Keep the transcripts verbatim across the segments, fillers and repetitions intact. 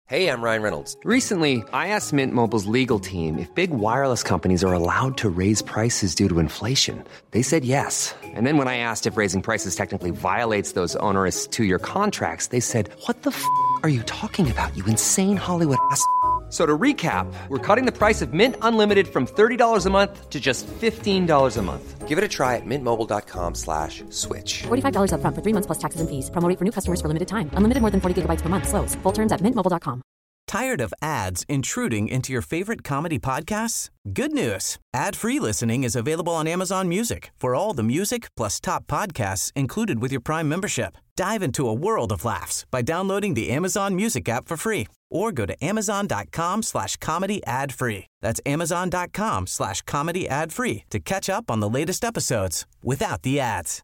Hey, I'm Ryan Reynolds. Recently, I asked Mint Mobile's legal team if big wireless companies are allowed to raise prices due to inflation. They said yes. And then when I asked if raising prices technically violates those onerous two-year contracts, they said, what the f*** are you talking about, you insane Hollywood ass f- So to recap, we're cutting the price of Mint Unlimited from thirty dollars a month to just fifteen dollars a month. Give it a try at mintmobile.com slash switch. forty-five dollars up front for three months plus taxes and fees. Promo rate for new customers for limited time. Unlimited more than forty gigabytes per month. Slows full terms at mint mobile dot com. Tired of ads intruding into your favorite comedy podcasts? Good news. Ad-free listening is available on Amazon Music for all the music plus top podcasts included with your Prime membership. Dive into a world of laughs by downloading the Amazon Music app for free or go to amazon.com slash comedy ad free. That's amazon.com slash comedy ad free to catch up on the latest episodes without the ads.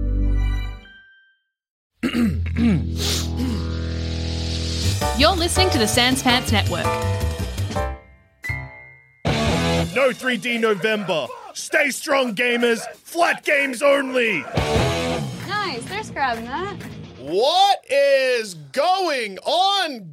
You're listening to the Sans Pants Network. No three D November. Stay strong, gamers. Flat games only. Nice. There's grabbing that. What is going on,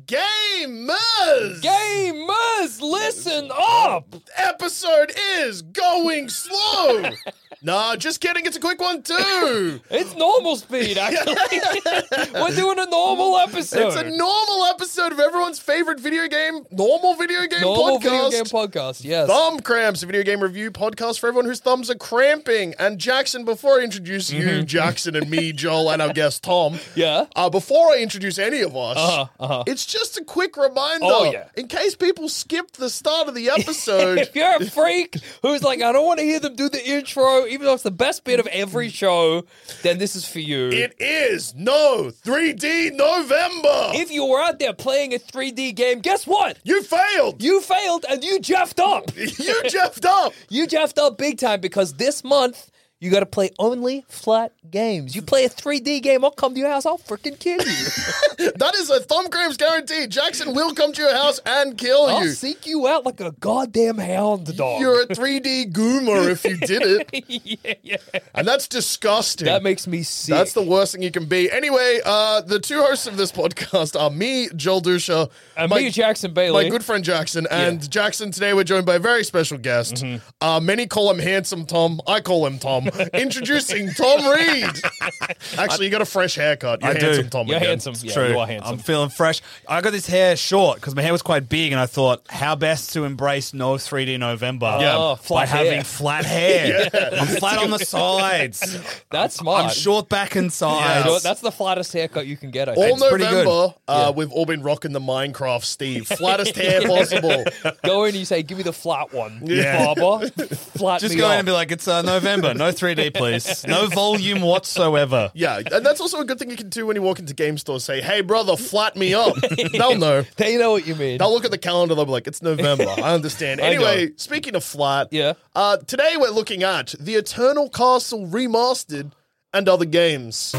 gamers? Gamers, listen up! Episode is going slow. Nah, just kidding. It's a quick one, too. It's normal speed, actually. We're doing a normal episode. It's a normal episode of everyone's favorite video game, normal video game normal podcast. video game podcast, yes. Thumb Cramps, a video game review podcast for everyone whose thumbs are cramping. And Jackson, before I introduce you, Mm-hmm. Jackson and me, Joel, and our guest, Tom. Yeah. Uh, before I introduce any of us, Uh-huh, uh-huh. it's just a quick reminder. Oh, yeah. In case people skipped the start of the episode. If you're a freak who's like, I don't want to hear them do the intro, even though it's the best bit of every show, then this is for you. It is no three D November. If you were out there playing a three D game, guess what? You failed. You failed and you jeffed up. You jeffed up. You jeffed up big time because this month, you got to play only flat games. You play a three D game, I'll come to your house, I'll freaking kill you. That is a Thumb Cramps guarantee. Jackson will come to your house and kill I'll you. seek you out like a goddamn hound dog. You're a three D goomer if you did it. yeah, yeah. And that's disgusting. That makes me sick. That's the worst thing you can be. Anyway, uh, the two hosts of this podcast are me, Joel Dusha, And my, me, Jackson Bailey. my good friend Jackson. And Jackson, today we're joined by a very special guest. Mm-hmm. Uh, many call him Handsome Tom. I call him Tom. Introducing Tom Reed. Actually, you got a fresh haircut. You're I do. handsome, Tom. You're again. handsome. Yeah, True. you are handsome. I'm feeling fresh. I got this hair short because my hair was quite big, and I thought, how best to embrace no three D November? Yeah. by flat hair. having flat hair. I'm flat on the sides. That's smart. I'm short back and You sides. know what? That's the flattest haircut you can get, I All think. It's pretty November, good. uh, we've all been rocking the Minecraft Steve. Flattest hair possible. Go in and you say, give me the flat one, Yeah. barber. Flat Just me go in up. and be like, it's uh, November. No three D, please. No volume whatsoever. Yeah, and that's also a good thing you can do when you walk into game stores. Say, hey, brother, flat me up. They'll know. They know what you mean. They'll look at the calendar. They'll be like, it's November. I understand. I Anyway, know. speaking of flat, Yeah. uh, today we're looking at The Eternal Castle Remastered and other games.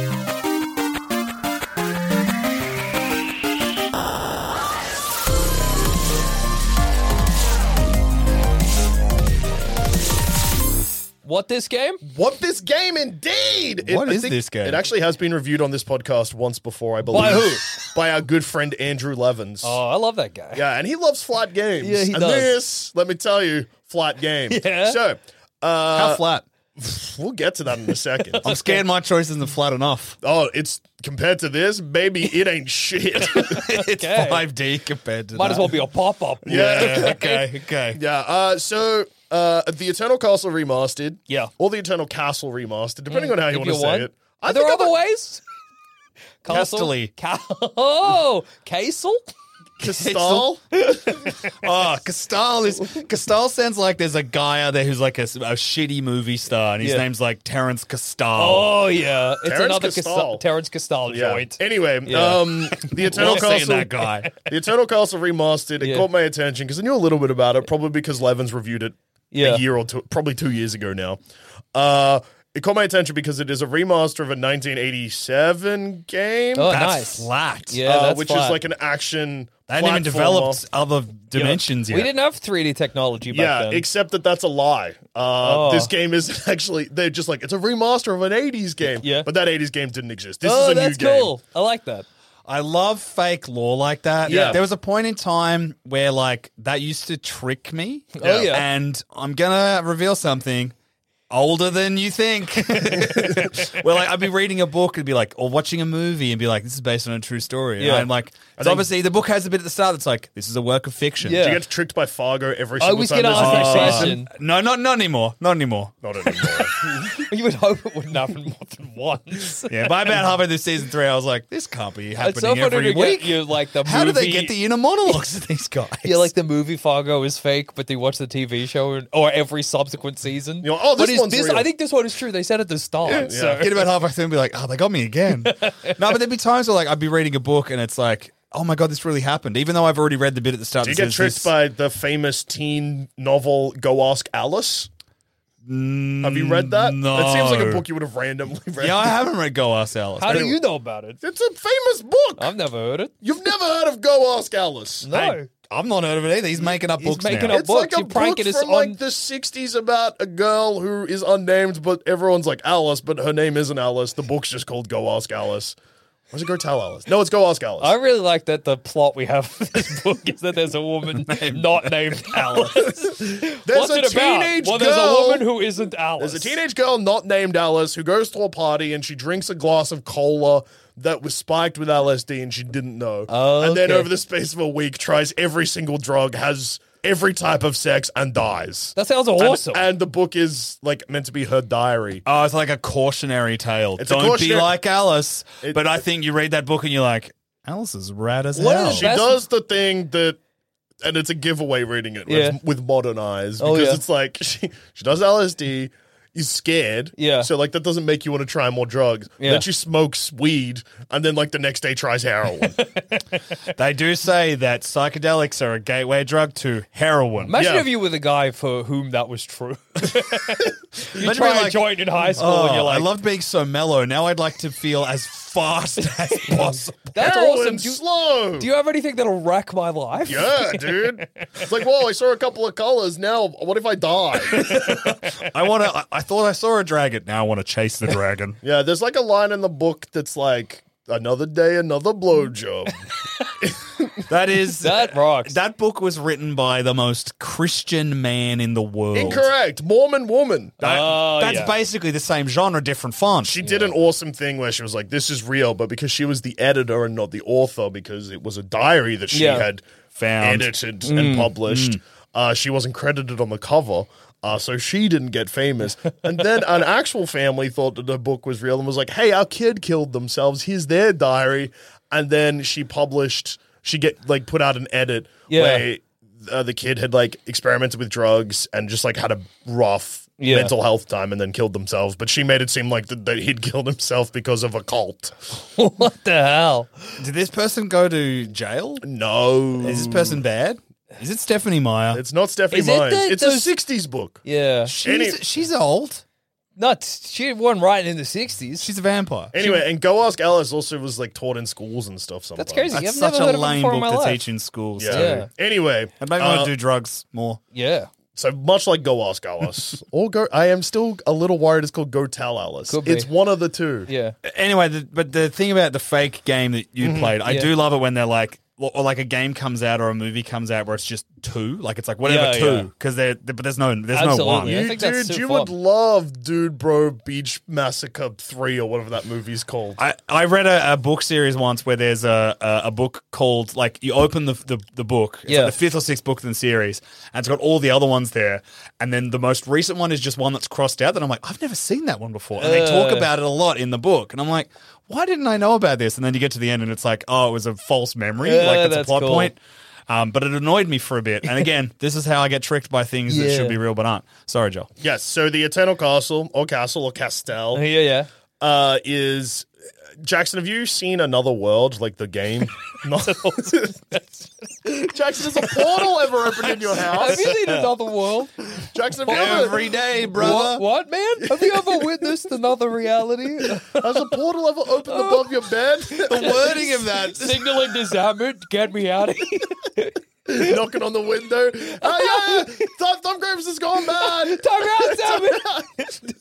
What, this game? What this game indeed! What I is think this game? It actually has been reviewed on this podcast once before, I believe. By who? By our good friend Andrew Levins. Oh, I love that guy. Yeah, and he loves flat games. Yeah, he and does. this, let me tell you, flat game. Yeah? So, uh, How flat? we'll get to that in a second. I'm scared my choice isn't flat enough. Oh, it's compared to this, baby, it ain't shit. It's Okay. five D compared to Might that. as well be a pop-up. Yeah. okay, okay. yeah, uh, so uh, the Eternal Castle Remastered. Yeah. Or the Eternal Castle Remastered, depending on how you If want to you say want. it. Are there think other I'm a- ways? Casterly. Ca- oh, Castle? Castal? Oh, Castal is Castal sounds like there's a guy out there who's like a, a shitty movie star, and his Yeah. name's like Terrence Castal. Oh, yeah. It's Terrence another Castal. Castal. Terrence Castal Yeah. joint. Anyway, Yeah. um, the Eternal Well, seeing Castle. that guy. The Eternal Castle Remastered. It Yeah. caught my attention because I knew a little bit about it, probably because Levins reviewed it Yeah. a year or two, probably two years ago now. Uh, it caught my attention because it is a remaster of a nineteen eighty-seven game, Oh, That's nice. flat. Yeah, uh, that's which flat. is like an action. They hadn't even platformer. developed other dimensions We yet. didn't have three D technology back Yeah, then. except that that's a lie. Uh, Oh. This game is actually, they're just like, it's a remaster of an eighties game. Yeah. But that eighties game didn't exist. This oh, is a that's new game. cool. I like that. I love fake lore like that. Yeah. There was a point in time where like that used to trick me. Oh, yeah. And I'm gonna reveal something older than you think. Well, like I'd be reading a book and be like, or watching a movie and be like, this is based on a true story. Yeah. And I'm like, so think- obviously the book has a bit at the start that's like, this is a work of fiction. Yeah. Do you get tricked by Fargo every I single was time? gonna there's a ask new that season? question. No, not not anymore. Not anymore. Not anymore. You would hope it wouldn't happen more than once. Yeah, by about halfway through season three, I was like, this can't be It's happening so funny every to week. get you like the How do movie. they get the inner monologues of these guys? Yeah, like the movie Fargo is fake, but they watch the T V show and, or every subsequent season. You know, oh, this but is one's this, real. I think this one is true. They said at the start. So. Get about halfway through and be like, oh, they got me again. No, but there'd be times where like I'd be reading a book and it's like, oh my God, this really happened. Even though I've already read the bit at the start. Do you that get says tricked this- by the famous teen novel Go Ask Alice? Have you read that? no. That seems like a book you would have randomly read. Yeah, I haven't read Go Ask Alice. How do Anyway. you know about it? It's a famous book. I've never heard it. You've never heard of Go Ask Alice? No. Hey, I've not heard of it either. He's making up He's books making now. up It's book. like a You're pranking book us from on- like the sixties about a girl who is unnamed, but everyone's like Alice, but her name isn't Alice. The book's just called Go Ask Alice. Or is it Go Tell Alice? No, it's Go Ask Alice. I really like that the plot we have for this book is that there's a woman not named Alice. There's What's a it about? teenage Well, there's girl- a woman who isn't Alice. There's a teenage girl not named Alice who goes to a party and she drinks a glass of cola that was spiked with L S D and she didn't know. Oh, and then okay. over the space of a week tries every single drug, has every type of sex and dies. That sounds And- awesome. And, the book is like meant to be her diary. Oh, it's like a cautionary tale. It's a Don't cautionary- be like Alice. It- but I think you read that book and you're like, Alice is rad as What hell. is She Best- does the thing that, and it's a giveaway reading it Yeah. with, with modern eyes Oh, because yeah. it's like she, she does L S D, is scared, Yeah. So like that doesn't make you want to try more drugs. Yeah. Then she smokes weed, and then like the next day tries heroin. They do say that psychedelics are a gateway drug to heroin. Imagine Yeah. if you were the guy for whom that was true. you Imagine try being a like, joint in high school Oh, and you're like, I loved being so mellow. Now I'd like to feel as fast as possible. that's Heroin's awesome. Do, slow. do you have anything that'll wreck my life? Yeah, dude. It's like, whoa, I saw a couple of colors. Now, what if I die? I want to. I, I thought I saw a dragon. Now I want to chase the dragon. Yeah, there's like a line in the book that's like, another day, another blowjob. That is That rocks. That book was written by the most Christian man in the world. Incorrect. Mormon woman. That- Oh, that's yeah. basically the same genre, different font. She did an awesome thing where she was like, this is real, but because she was the editor and not the author, because it was a diary that she Yeah. had Found. edited and published, uh, she wasn't credited on the cover. Uh, so she didn't get famous. And then an actual family thought that the book was real and was like, hey, our kid killed themselves. Here's their diary. And then she published, she get like put out an edit Yeah. where uh, the kid had like experimented with drugs and just like had a rough Yeah. mental health time and then killed themselves. But she made it seem like that, that he'd killed himself because of a cult. What the hell? Did this person go to jail? No. Is this person bad? Is it Stephanie Meyer? It's not Stephanie Is it Myers. the- It's those- a sixties book. Yeah. She's, Any- she's old. Not, she wasn't writing in the sixties. She's a vampire. Anyway, and Go Ask Alice also was like taught in schools and stuff sometimes. That's crazy. That's I've such never a heard of it lame before in book my to life. teach in schools. Yeah. too. Yeah. Anyway, It made me want uh, to do drugs more. Yeah. so much like Go Ask Alice, or Go, I am still a little worried it's called Go Tell Alice. Could be. It's one of the two. Yeah. Anyway, the, but the thing about the fake game that you played, I Yeah. do love it when they're like, or, or like a game comes out or a movie comes out where it's just two, like it's like whatever Yeah, two, yeah. because they're, but there's no there's no Absolutely. one. I You, think that's dude, super you fun. would love Dude Bro Beach Massacre three or whatever that movie's called. I, I read a, a book series once where there's a, a, a book called, like, you open the the, the book, it's Yeah. like the fifth or sixth book in the series, and it's got all the other ones there, and then the most recent one is just one that's crossed out that I'm like, I've never seen that one before. And they talk Uh. about it a lot in the book, and I'm like, why didn't I know about this? And then you get to the end and it's like, oh, it was a false memory, Yeah, like it's a that's plot cool. point. Um, but it annoyed me for a bit. And again, this is how I get tricked by things that Yeah. should be real but aren't. Sorry, Joel. Yes, so the Eternal Castle, or Castle, or Castel, Yeah, yeah. uh, is... Jackson, have you seen Another World, like the game? Not- Jackson, has a portal ever opened in your house? Have you seen Another World? Jackson, have you ever... Every day, What, brother. what, man? Have you ever witnessed another reality? Has a portal ever opened above your bed? The wording of that. Signaling disarmament, get me out of here. Knocking on the window. Oh, yeah, yeah. Tom, Tom Cruise has gone bad. Time out, damn it.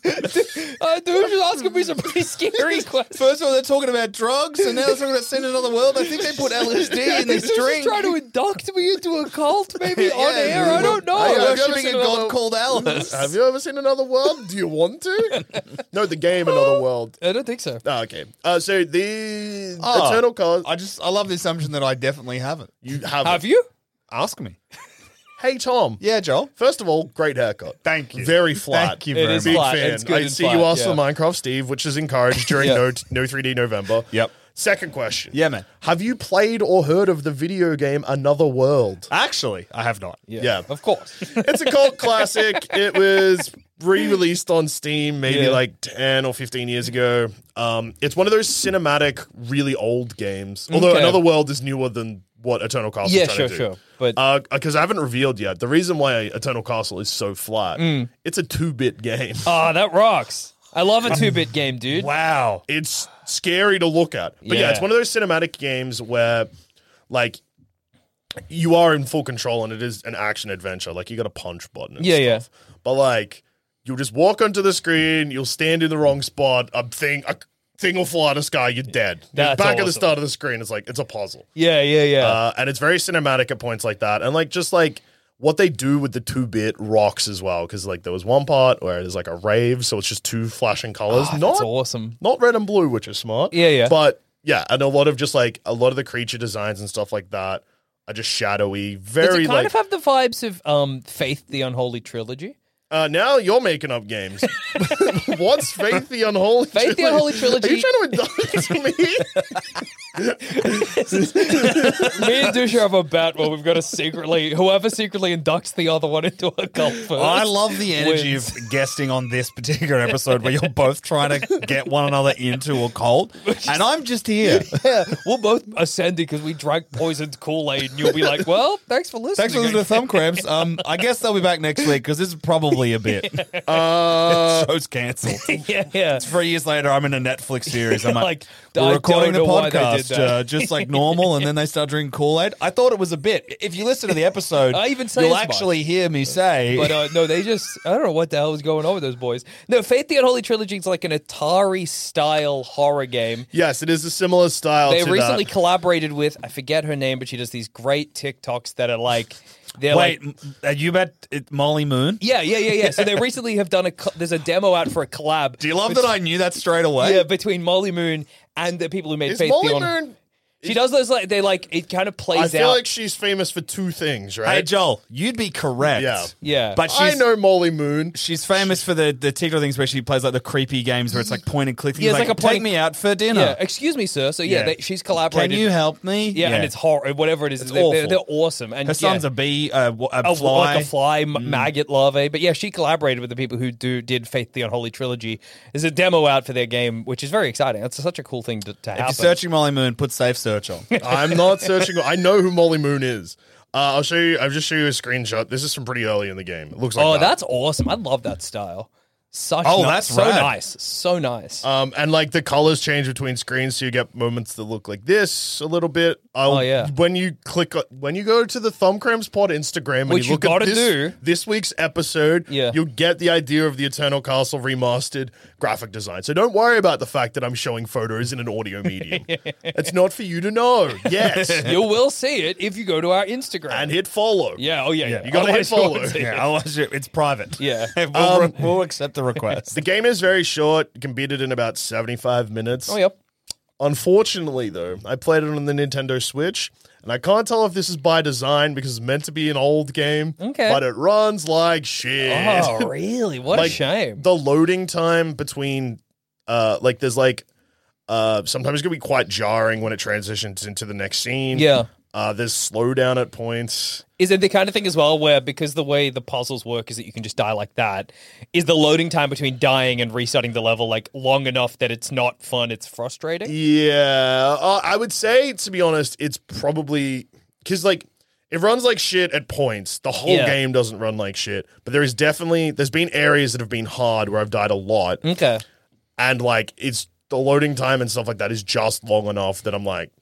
Uh, dude, you're asking me some pretty scary questions. First of all, they're talking about drugs, and now they're talking about seeing another world. I think they put L S D in this Dude's drink. just trying to induct me into a cult, maybe on Yeah, air. I don't know. Hey, have you ever Worshipping a seen god another- called Alice. Have you ever seen Another World? Do you want to? No, the game Another World. I don't think so. Oh, okay. Uh, so the Oh, Eternal Cause. I just I love the assumption that I definitely haven't. You have. Have you? Ask me. Hey Tom. Yeah, Joel. First of all, great haircut. Thank you. Very flat. Thank you It very is much. Big flat. fan. It's good I and see flat, you asked yeah. for Minecraft Steve, which is encouraged during Yeah. no, no three D November. Yep. Second question. Yeah, man. Have you played or heard of the video game Another World? Actually, I have not. Yeah. Of course. It's a cult classic. It was re-released on Steam maybe Yeah. like ten or fifteen years ago. Um, it's one of those cinematic, really old games. Although Okay. Another World is newer than what Eternal Castle Yeah, is trying sure, to do. sure. But Because I haven't revealed yet. The reason why Eternal Castle is so flat, Mm. it's a two-bit game. ah, that rocks. I love a two-bit game, dude. Wow. It's scary to look at. But yeah. Yeah. it's one of those cinematic games where, like, you are in full control and it is an action adventure. Like, you got a punch button and Yeah, yeah. stuff. But, like, you'll just walk onto the screen, you'll stand in the wrong spot, a thing, a thing will fall out of the sky, you're dead. That's Back at the awesome. start of the screen, it's like, it's a puzzle. Yeah, yeah, yeah. Uh, and it's very cinematic at points like that. And, like, just, like, what they do with the two-bit rocks as well. Because, like, there was one part where there's, like, a rave, so it's just two flashing colors. Oh, Not that's awesome. not red and blue, which is smart. Yeah, yeah. But yeah, and a lot of just like a lot of the creature designs and stuff like that are just shadowy. Does Very it kind like of have the vibes of um, Faith the Unholy Trilogy? uh, now you're making up games. What's Faith the Unholy? Faith the Unholy Trilogy- Are you trying to induct me? Me and Dusha have a bet where we've got to secretly, whoever secretly inducts the other one into a cult first. I love the energy wins. of guesting on this particular episode where you're both trying to get one another into a cult, and I'm just here. Yeah, we're both ascending because we drank poisoned Kool-Aid, and you'll be like, well, thanks for listening. Thanks for listening to Thumb Cramps. Um, I guess they'll be back next week because this is probably a bit. Uh, Show's cancelled. yeah, yeah. Three years later, I'm in a Netflix series. I'm like, Like, I we're recording the don't know why they did podcast that. uh, just like normal, and then they start drinking Kool-Aid. I thought it was a bit. If you listen to the episode, I even say you'll as much. actually hear me say. But uh, no, they just, I don't know what the hell was going on with those boys. No, Faith the Unholy Trilogy is like an Atari-style horror game. yes, it is a similar style. They to recently that. collaborated with, I forget her name, but she does these great TikToks that are like, they're Wait, like, are you bet it Molly Moon? yeah, yeah, yeah, yeah. So they recently have done a, co- there's a demo out for a collab. Do you love that I knew that straight away? Yeah, between Molly Moon and the people who made Is Faith Molly the Un- Moon? She does those like they like it kind of plays I feel out. like she's famous for two things, right? Hey, Joel, you'd be correct. Yeah. Yeah. But she's, I know Molly Moon. she's famous for the, the TikTok things where she plays like the creepy games where it's like point and click. Yeah, it's like, like a take point- me out for dinner. yeah, excuse me, sir. So yeah, Yeah. They, she's Can collaborated. you help me? Yeah, and it's horror, whatever it is. It's They're, they're, awful. they're awesome. And Her son's yeah, a bee, uh, w- a, a, fly. like a fly m- maggot larvae. But yeah, she collaborated with the people who do did Faith the Unholy Trilogy. There's a demo out for their game, which is very exciting. It's such a cool thing to, to If happen. you're searching Molly Moon, put safe search on. I'm not searching. I know who Molly Moon is. Uh, I'll show you. I'll just show you a screenshot. This is from pretty early in the game. It looks like oh, that. that's awesome. I love that style. Such Oh, ni- that's so rad. nice. So nice. Um, and like the colors change between screens, so you get moments that look like this a little bit. I'll, Oh, yeah. When you click, on- when you go to the Thumb Cramps Pod Instagram and Which you you look at gotta this, do. this week's episode, Yeah. you'll get the idea of the Eternal Castle remastered graphic design. So don't worry about the fact that I'm showing photos in an audio medium. It's not for you to know. Yes, You will see it if you go to our Instagram. and hit follow. yeah, oh yeah, yeah. You gotta hit Otherwise you won't follow. see yeah, it. otherwise you- it's private. Yeah. we'll, Um, re- we'll accept the request. The game is very short. You can beat it in about seventy-five minutes. Oh, yep. Unfortunately, though, I played it on the Nintendo Switch, and I can't tell if this is by design because it's meant to be an old game. Okay. But it runs like shit. Oh, really? What a Like, shame. The loading time between, uh, like, there's like, uh, sometimes it's gonna be quite jarring when it transitions into the next scene. Yeah. Uh, there's slowdown at points. Is it the kind of thing as well where, because the way the puzzles work is that you can just die like that, is the loading time between dying and restarting the level like long enough that it's not fun, it's frustrating? Yeah, uh, I would say, to be honest, it's probably because like it runs like shit at points. The whole Yeah. game doesn't run like shit, but there is definitely there's been areas that have been hard where I've died a lot, Okay. and like it's the loading time and stuff like that is just long enough that I'm like,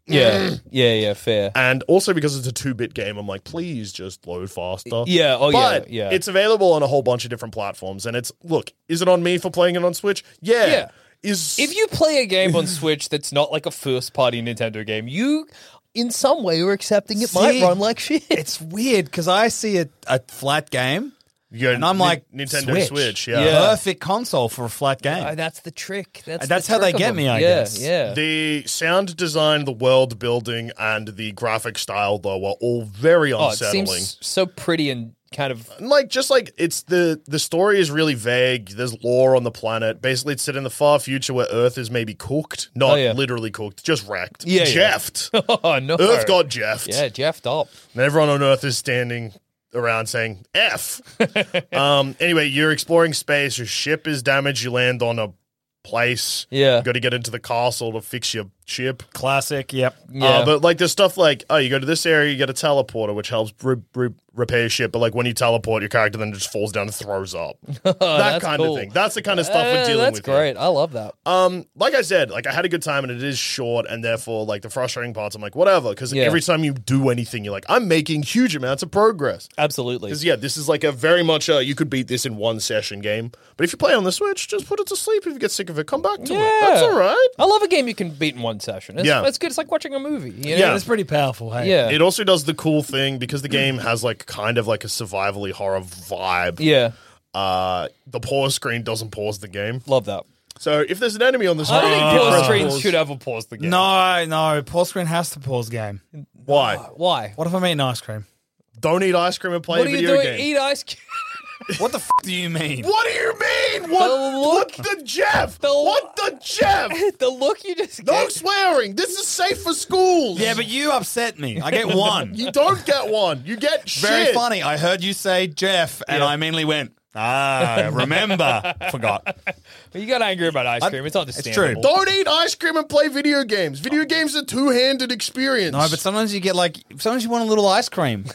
Yeah, yeah, yeah, fair. And also because it's a two-bit game, I'm like, please just load faster. Yeah, oh but yeah, yeah. it's available on a whole bunch of different platforms. And it's, look, is it on me for playing it on Switch? Yeah. Yeah. Is If you play a game on Switch that's not like a first-party Nintendo game, you, in some way, are accepting it might See, run like shit. It's weird because I see a, a flat game. you got And I'm Ni- like, Nintendo Switch. Switch, yeah. Yeah. Perfect console for a flat game. Oh, that's the trick. That's, And that's the how they trick of get them. me, I yeah, guess. Yeah, The sound design, the world building, and the graphic style, though, are all very Oh, it unsettling. seems so pretty and kind of. And, like, just like it's the the story is really vague. There's lore on the planet. Basically, it's set in the far future where Earth is maybe cooked, not Oh, yeah. literally cooked, just wrecked. Yeah, yeah. Jeffed. Oh no, Earth got jeffed. Yeah, Jeffed up. And everyone on Earth is standing around saying F. um, anyway, you're exploring space. Your ship is damaged. You land on a place. Yeah. You got to get into the castle to fix your ship. Classic, yep. Yeah, Uh, but like there's stuff like, oh, you go to this area, you get a teleporter, which helps re- re- repair your ship. But like when you teleport, your character then just falls down and throws up. that that's kind cool. of thing. That's the kind of stuff Eh, we're dealing that's with. here. great. I love that. Um, like I said, like I had a good time and it is short, and therefore like the frustrating parts, I'm like, whatever, because Yeah. every time you do anything, you're like, I'm making huge amounts of progress. Absolutely. Because yeah, this is like a very much a you could beat this in one session game. But if you play on the Switch, just put it to sleep. If you get sick of it, come back to Yeah. it. That's all right. I love a game you can beat in one session. It's, Yeah. it's good. It's like watching a movie. You know? Yeah. It's pretty powerful, hey? Yeah. It also does the cool thing because the game has like kind of like a survivally horror vibe. Yeah. Uh, the pause screen doesn't pause the game. Love that. So if there's an enemy on the I screen, don't think you pause press screens pause. should ever pause the game. No, no. Pause screen has to pause game. Why? Why? What if I'm eating ice cream? Don't eat ice cream and play What a are you video doing? game. Eat ice cream. What the f do you mean? What do you mean? What? The look- what the Jeff? the- what the Jeff? the look you just No gave. swearing. This is safe for schools. Yeah, but you upset me. I get one. you don't get one. You get Very shit. funny. I heard you say Jeff, and Yeah. I immediately went, ah, remember. Forgot. You got angry about ice I- cream. It's it's understandable. true. Don't eat ice cream and play video games. Video games are a two-handed experience. No, but sometimes you get like, sometimes you want a little ice cream.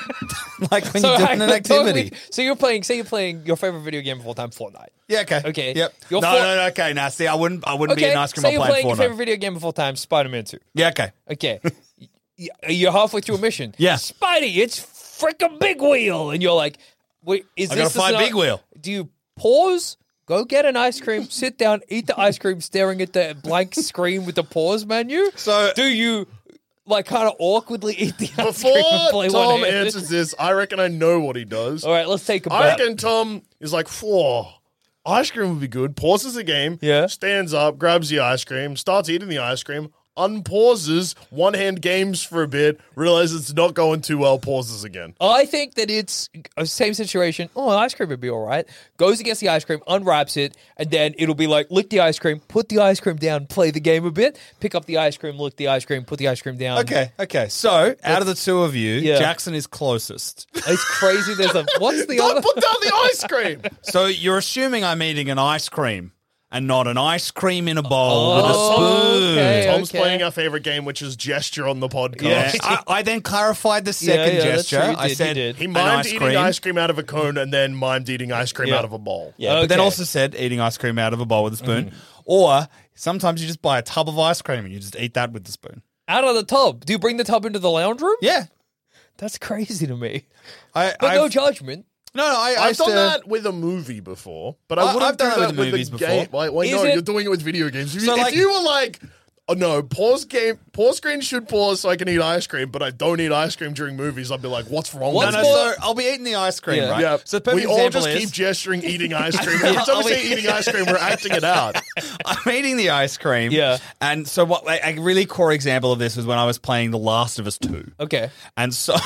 Like when So, you're doing hang an on, talk activity. me- so you're playing. Say you're playing your favorite video game of all time, Fortnite. Yeah, okay. Okay. Yep. Your no, for- no, no, okay. Now, see, I wouldn't, I wouldn't be Okay. an ice cream say while you're playing playing your favorite Fortnite. video game of all time, Spider-Man two. Yeah, okay. Okay. Y- You're halfway through a mission. Yeah. Spidey, it's freaking Big Wheel, and you're like, wait, is I this gotta the fight scenario- Big Wheel. Do you pause? Go get an ice cream, sit down, eat the ice cream, staring at the blank screen with the pause menu? So- do you like kind of awkwardly eat the ice Before cream and play Tom one-handed? answers this, I reckon I know what he does. All right, let's take a I bet. reckon Tom is like, whoa, ice cream would be good. Pauses the game, Yeah. stands up, grabs the ice cream, starts eating the ice cream, unpauses, one hand games for a bit, realizes it's not going too well, pauses again. I think that it's a same situation. Oh, ice cream would be all right. Goes against the ice cream, unwraps it, and then it'll be like, lick the ice cream, put the ice cream down, play the game a bit, pick up the ice cream, lick the ice cream, put the ice cream down. Okay, okay. So, out of the two of you, Yeah. Jackson is closest. It's crazy. There's a, what's the Don't other? put down the ice cream. So, you're assuming I'm eating an ice cream and not an ice cream in a bowl Oh, with a spoon. okay. Tom's playing our favorite game, which is gesture on the podcast. Yeah. I, I then clarified the second yeah, that's gesture. true. You I did, you said did. He an mimed ice eating cream. ice cream out of a cone and then mimed eating ice cream Yeah. out of a bowl. Yeah, but then Okay. also said eating ice cream out of a bowl with a spoon. Mm-hmm. Or sometimes you just buy a tub of ice cream and you just eat that with the spoon. Out of the tub. Do you bring the tub into the lounge room? Yeah. That's crazy to me. I, But no I've- judgment. no, no, I, I I've done used to- that with a movie before, but I I- wouldn't I've done do that that with movies the before. game. Why, why Is no, it- you're doing it with video games. If, So, you, if like- you were like, oh no, pause game, pause screen should pause so I can eat ice cream, but I don't eat ice cream during movies, I'd be like, what's wrong No, with no, you? so I'll be eating the ice cream, Yeah. right? Yeah, So the perfect we all example just is keep gesturing eating ice cream. Every time we I'll say be- eating ice cream, we're acting it out. I'm eating the ice cream. Yeah. And so what a a really core example of this was when I was playing The Last of Us two. Okay. And so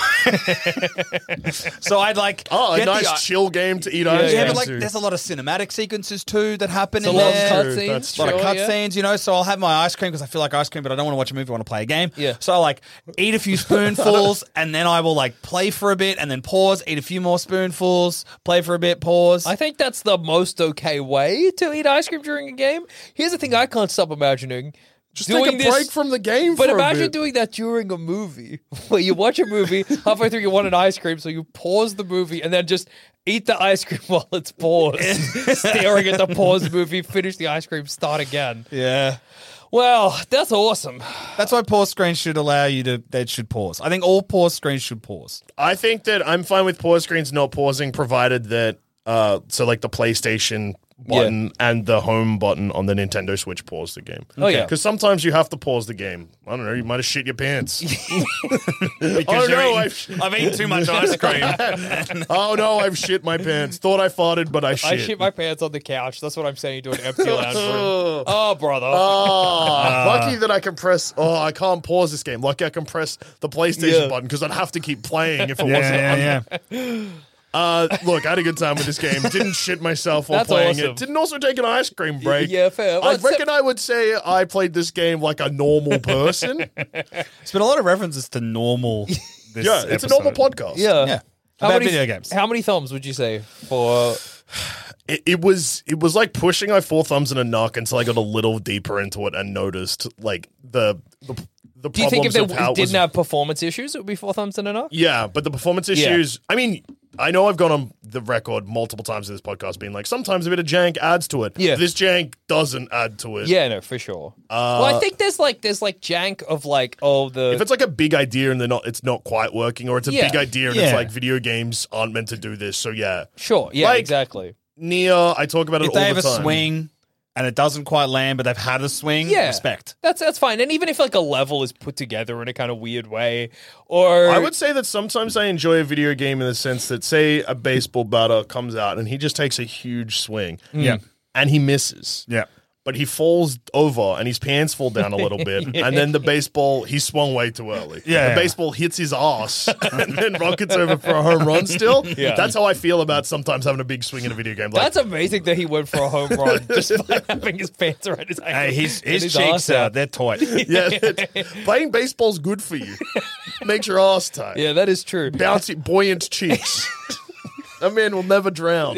so I'd like Oh, a get the nice i- chill game to eat ice Yeah, cream but like to. there's a lot of cinematic sequences too that happen So in a lot of there. true, cutscenes. that's A lot of sure, yeah. cutscenes, you know, so I'll have my ice cream because I feel like ice cream, but I don't want to watch a movie, I want to play a game. Yeah. So I like eat a few spoonfuls and then I will like play for a bit and then pause, eat a few more spoonfuls, play for a bit, pause. I think that's the most okay way to eat ice cream during a game. Here's the thing I can't stop imagining. just doing take a this, break from the game But for a imagine bit. doing that during a movie where you watch a movie, halfway through you want an ice cream, so you pause the movie and then just eat the ice cream while it's paused. Staring at the paused movie, finish the ice cream, start again. yeah. Well, that's awesome. That's why pause screens should allow you to. They should pause. I think all pause screens should pause. I think that I'm fine with pause screens not pausing, provided that uh, so like the PlayStation button and the home button on the Nintendo Switch pause the game. Oh, yeah. Because sometimes you have to pause the game. I don't know. You might have shit your pants. Because Oh, you're no, eating- I've eaten too much ice cream. Oh no, I've shit my pants. Thought I farted, but I shit. I shit my pants on the couch. That's what I'm saying to an empty lounge room. Oh, brother. Oh, lucky that I can press. Oh, I can't pause this game. Lucky I can press the PlayStation Yeah. button because I'd have to keep playing if it yeah, wasn't. yeah, on. yeah. Uh, look, I had a good time with this game. Didn't shit myself while That's playing awesome. it. Didn't also take an ice cream break. Yeah, fair. Well, I except- reckon I would say I played this game like a normal person. It's been a lot of references to normal. This Yeah, it's a episode. normal podcast. Yeah. Yeah. How About many, video games. How many thumbs would you say for? It, it was it was like pushing my four thumbs and a knock until I got a little deeper into it and noticed like the the, the Do you think if problems they of how it didn't was. have performance issues, it would be four thumbs and a knock? Yeah, but the performance Yeah. issues. I mean, I know I've gone on the record multiple times in this podcast being like, sometimes a bit of jank adds to it. Yeah. This jank doesn't add to it. Yeah, no, for sure. well, I think there's like there's like jank of like oh the If it's like a big idea and they're not, it's not quite working, or it's a Yeah. big idea and it's Yeah. like video games aren't meant to do this. So yeah, sure, yeah, like- exactly. Nia, I talk about it If all they the have a time. swing and it doesn't quite land, but they've had a swing, Yeah, respect. That's that's fine. And even if like a level is put together in a kind of weird way, or I would say that sometimes I enjoy a video game in the sense that, say, a baseball batter comes out and he just takes a huge swing, Yeah. and he misses. Yeah. But he falls over and his pants fall down a little bit. And then the baseball, he swung way too early. Yeah. The baseball hits his ass and then rockets over for a home run still. Yeah. That's how I feel about sometimes having a big swing in a video game. Like, that's amazing that he went for a home run just by having his pants around his ankle. Hey, his, and his, ass cheeks, uh, out. they're tight. yeah, playing baseball's good for you. Makes your ass tight. Yeah, that is true. Bouncy, buoyant cheeks. That man will never drown.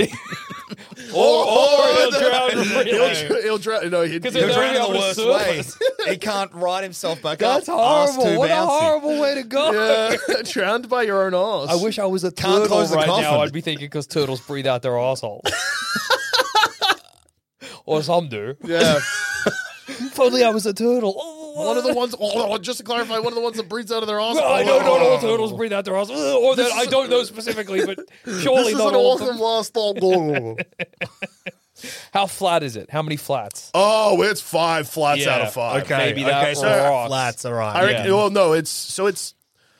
Or, or he'll the- drown. He'll, Really. dr- he'll drown. No, he'll, 'Cause he'll he'll drown. drown in the able to worst way. surface. He can't right himself back That's up. Ass horrible. too What a bouncy. horrible way to go. Yeah, drowned by your own ass. I wish I was a Can't turtle close the right coffin. now. I'd be thinking because turtles breathe out their asshole. Or some do. Yeah. If only I was a turtle. Oh, One of the ones, oh, just to clarify, one of the ones that breathes out of their ass. Well, I know not all turtles breathe out their asshole. Or that I don't know specifically, but surely This is not an all of awesome them. last thought. How flat is it? How many flats? Oh, it's five flats Yeah, out of five. Okay, Maybe that okay, so rocks. flats, all right. I reckon, Yeah. well, no, it's, so it's,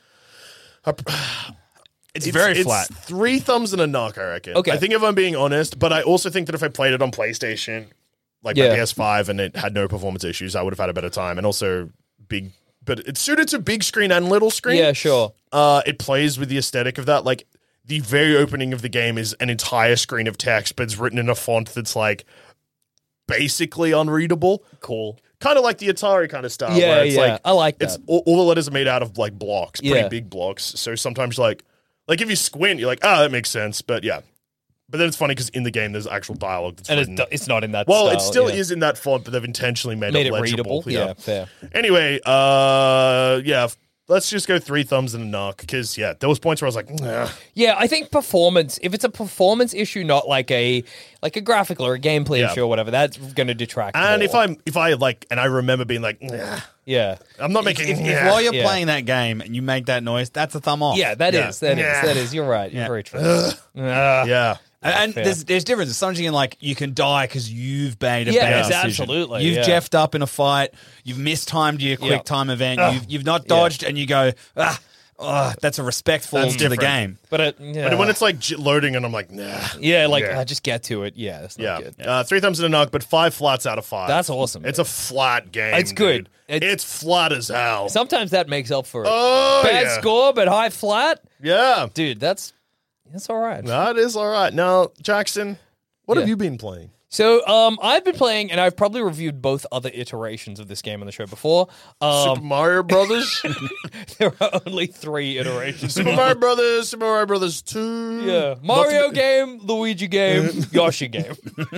it's, very it's flat. Three thumbs and a knock, I reckon. Okay. I think if I'm being honest, but I also think that if I played it on PlayStation, like Yeah. my P S five, and it had no performance issues, I would have had a better time. And also big, but it's suited to big screen and little screen. Yeah, sure. Uh, it plays with the aesthetic of that. Like the very opening of the game is an entire screen of text, but it's written in a font that's like basically unreadable. Cool. Kind of like the Atari kind of style. Yeah, where it's yeah. like, I like It's that. all, all the letters are made out of like blocks, pretty Yeah. big blocks. So sometimes like, like if you squint, you're like, oh, that makes sense. But yeah. But then it's funny because in the game there's actual dialogue that's And it's, written. it's not in that well, style, it still yeah. is in that font, but they've intentionally made, Made it it legible. readable. Yeah, fair. Anyway, uh, yeah, f- let's just go three thumbs and a knock because yeah, there was points where I was like, nah. Yeah, I think performance. If it's a performance issue, not like a like a graphical or a gameplay Yeah. issue or whatever, that's going to detract. And more. if I'm if I like, and I remember being like, nah, yeah, I'm not If, making. if, if nah. while you're Yeah. playing that game and you make that noise, that's a thumb off. yeah, that is Yeah. that is Yeah. that is. You're right. You're Yeah. very true. Ah. yeah. And, and fair. there's there's differences. Sometimes in like you can die because you've made a Yeah, bad yes, decision. absolutely, You've yeah. jeffed up in a fight. You've mistimed your quick Yeah. time event. You've you've not dodged, and you go ah. Oh, that's a respect fall That's to the different. game. But it, yeah. But when it's like j- loading and I'm like, nah. yeah, like Yeah. uh, just get to it. Yeah, that's not Yeah. good. Uh, three thumbs and a knock, but five flats out of five. That's awesome. It's a flat game. It's good. dude. It's- It's, flat as hell. Sometimes that makes up for it. Oh, Bad yeah. score, but high flat, Yeah. dude. That's that's all right. That is all right. Now, Jackson, what Yeah. have you been playing? So, um, I've been playing, and I've probably reviewed both other iterations of this game on the show before. Super Um, Mario Brothers? there are only three iterations. Super Mario Brothers, Super Mario Brothers two. Yeah, Mario Nothing- game, Luigi game, Yoshi game.